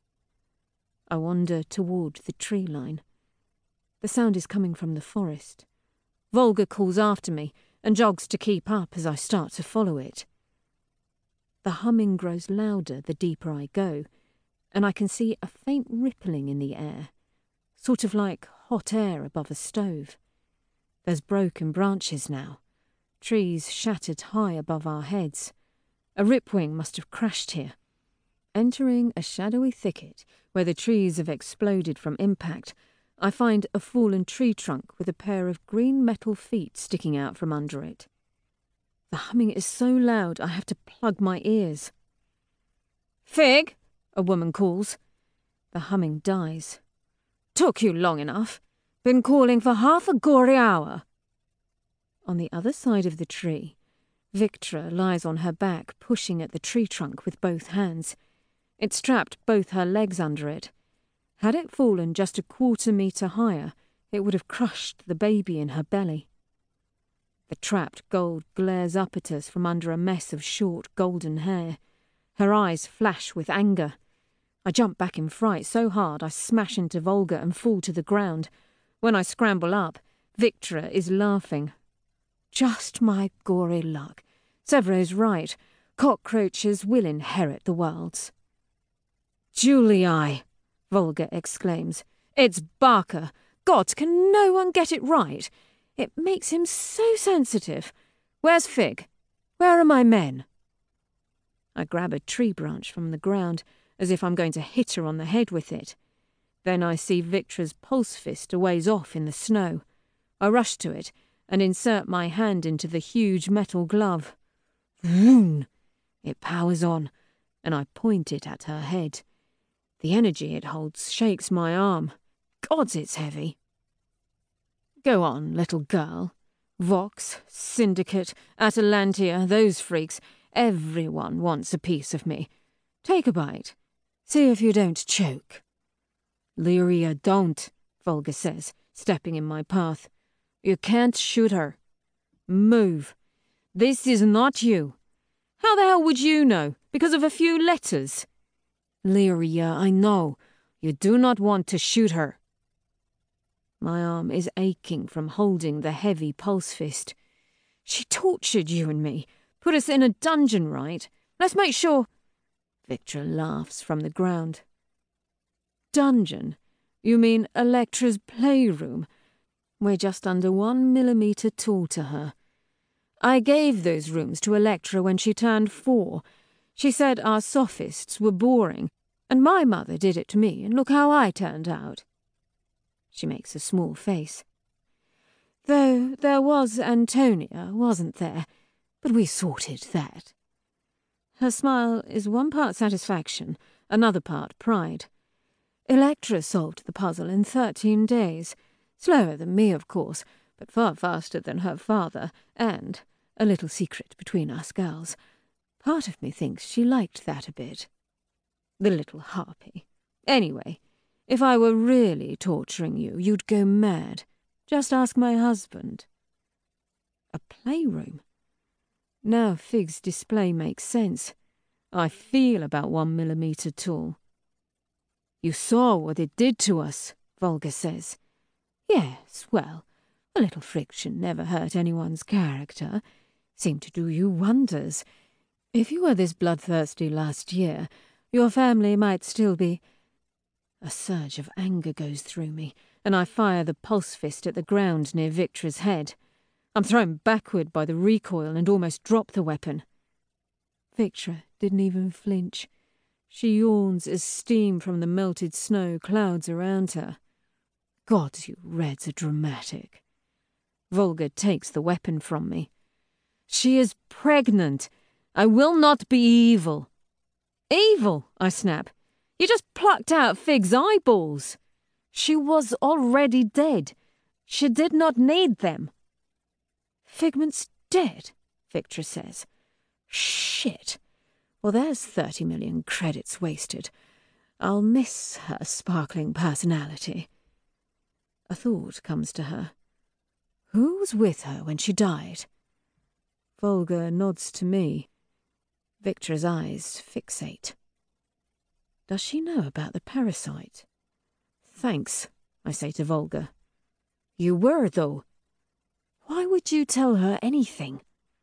Speaker 1: I wander toward the tree line. The sound is coming from the forest. Volga calls after me and jogs to keep up as I start to follow it. The humming grows louder the deeper I go, and I can see a faint rippling in the air, sort of like hot air above a stove. There's broken branches now, trees shattered high above our heads. A ripwing must have crashed here. Entering a shadowy thicket where the trees have exploded from impact, I find a fallen tree trunk with a pair of green metal feet sticking out from under it. The humming is so loud I have to plug my ears. Fig, a woman calls. The humming dies. Took you long enough. Been calling for half a gory hour. On the other side of the tree, Victra lies on her back, pushing at the tree trunk with both hands. It's trapped both her legs under it. Had it fallen just a quarter-metre higher, it would have crushed the baby in her belly. The trapped gold glares up at us from under a mess of short golden hair. Her eyes flash with anger. I jump back in fright so hard I smash into Volga and fall to the ground. When I scramble up, Victra is laughing. Just my gory luck. Severo's right. Cockroaches will inherit the worlds. Julii, Volga exclaims. It's Barker. God, can no one get it right? It makes him so sensitive. Where's Fig? Where are my men? I grab a tree branch from the ground, as if I'm going to hit her on the head with it. Then I see Victra's pulse fist a ways off in the snow. I rush to it and insert my hand into the huge metal glove. Vroom! It powers on, and I point it at her head. The energy it holds shakes my arm. Gods, it's heavy. Go on, little girl. Vox, Syndicate, Atalantia, those freaks, everyone wants a piece of me. Take a bite. See if you don't choke. Lyria, don't, Volga says, stepping in my path. You can't shoot her. Move. This is not you. How the hell would you know? Because of a few letters? Lyria, I know. You do not want to shoot her. My arm is aching from holding the heavy pulse fist. She tortured you and me. Put us in a dungeon, right? Let's make sure... Victra laughs from the ground. Dungeon? You mean Electra's playroom? We're just under 1 millimeter tall to her. I gave those rooms to Electra when she turned 4. She said our sophists were boring, and my mother did it to me, and look how I turned out. She makes a small face. Though there was Antonia, wasn't there? But we sorted that. Her smile is one part satisfaction, another part pride. Electra solved the puzzle in 13 days. Slower than me, of course, but far faster than her father, and, a little secret between us girls, part of me thinks she liked that a bit. The little harpy. Anyway, if I were really torturing you, you'd go mad. Just ask my husband. A playroom? Now Fig's display makes sense. I feel about 1 millimeter tall. You saw what it did to us, Volga says. Yes, well, a little friction never hurt anyone's character. Seemed to do you wonders. If you were this bloodthirsty last year, your family might still be... A surge of anger goes through me, and I fire the pulse fist at the ground near Victra's head. I'm thrown backward by the recoil and almost drop the weapon. Victra didn't even flinch. She yawns as steam from the melted snow clouds around her. God, you Reds are dramatic. Volga takes the weapon from me. She is pregnant. I will not be evil. Evil, I snap. You just plucked out Fig's eyeballs. She was already dead. She did not need them. Figment's dead, Victra says. Shit. Well, there's 30 million credits wasted. I'll miss her sparkling personality. A thought comes to her. Who was with her when she died? Volga nods to me. Victra's eyes fixate. Does she know about the parasite? Thanks, I say to Volga. You were, though. Why would you tell her anything?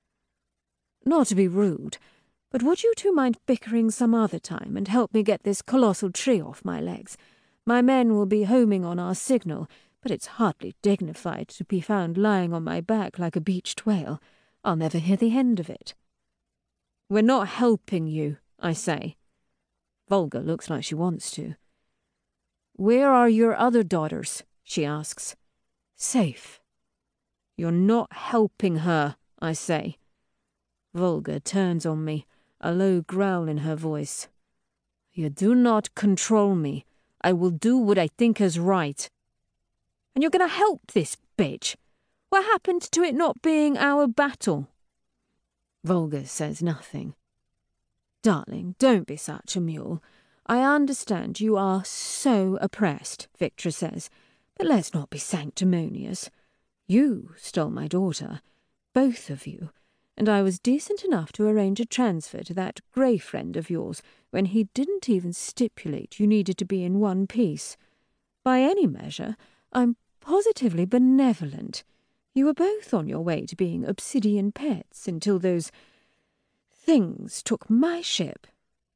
Speaker 1: Not to be rude, but would you two mind bickering some other time and help me get this colossal tree off my legs? My men will be homing on our signal, but it's hardly dignified to be found lying on my back like a beached whale. I'll never hear the end of it. We're not helping you, I say. Volga looks like she wants to. Where are your other daughters? She asks. Safe. You're not helping her, I say. Volga turns on me, a low growl in her voice. You do not control me. I will do what I think is right. And you're going to help this bitch? What happened to it not being our battle? Volga says nothing. Darling, don't be such a mule. I understand you are so oppressed, Victra says, but let's not be sanctimonious. You stole my daughter, both of you, and I was decent enough to arrange a transfer to that grey friend of yours when he didn't even stipulate you needed to be in one piece. By any measure, I'm positively benevolent. You were both on your way to being obsidian pets until those things took my ship.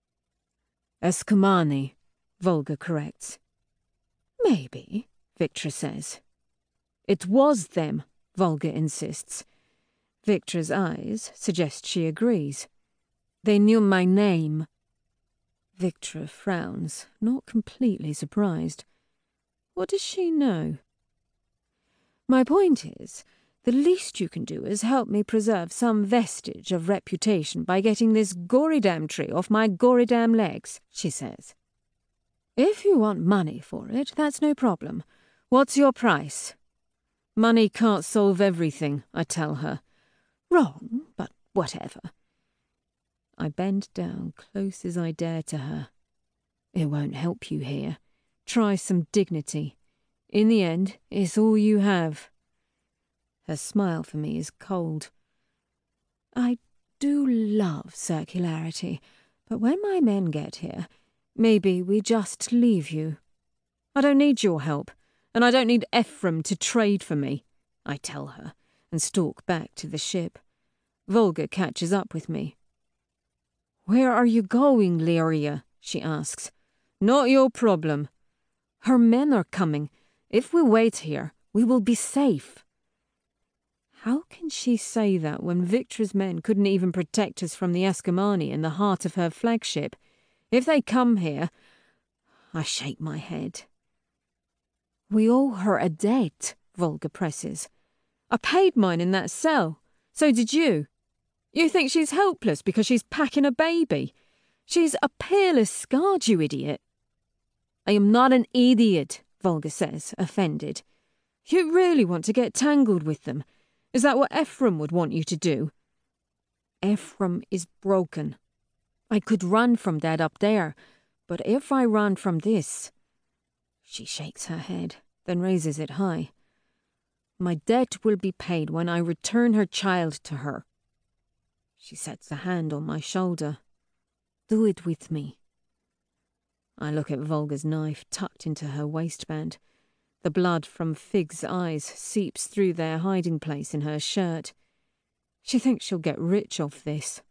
Speaker 1: Eskamani, Volga corrects. Maybe, Victra says. It was them, Volga insists. Victra's eyes suggest she agrees. They knew my name. Victra frowns, not completely surprised. What does she know? My point is, the least you can do is help me preserve some vestige of reputation by getting this gory-damn tree off my gory-damn legs, she says. If you want money for it, that's no problem. What's your price? Money can't solve everything, I tell her. Wrong, but whatever. I bend down close as I dare to her. It won't help you here. Try some dignity. In the end, it's all you have. Her smile for me is cold. I do love circularity, but when my men get here, maybe we just leave you. I don't need your help, and I don't need Ephraim to trade for me, I tell her, and stalk back to the ship. Volga catches up with me. Where are you going, Lyria? She asks. Not your problem. Her men are coming. If we wait here, we will be safe. How can she say that when Victra's men couldn't even protect us from the Ascomanni in the heart of her flagship? If they come here... I shake my head. We owe her a debt, Volga presses. I paid mine in that cell. So did you. You think she's helpless because she's packing a baby? She's a peerless scourge, you idiot. I am not an idiot, Volga says, offended. You really want to get tangled with them? Is that what Ephraim would want you to do? Ephraim is broken. I could run from that up there, but if I run from this... She shakes her head, then raises it high. My debt will be paid when I return her child to her. She sets a hand on my shoulder. Do it with me. I look at Volga's knife tucked into her waistband. The blood from Fig's eyes seeps through their hiding place in her shirt. She thinks she'll get rich off this.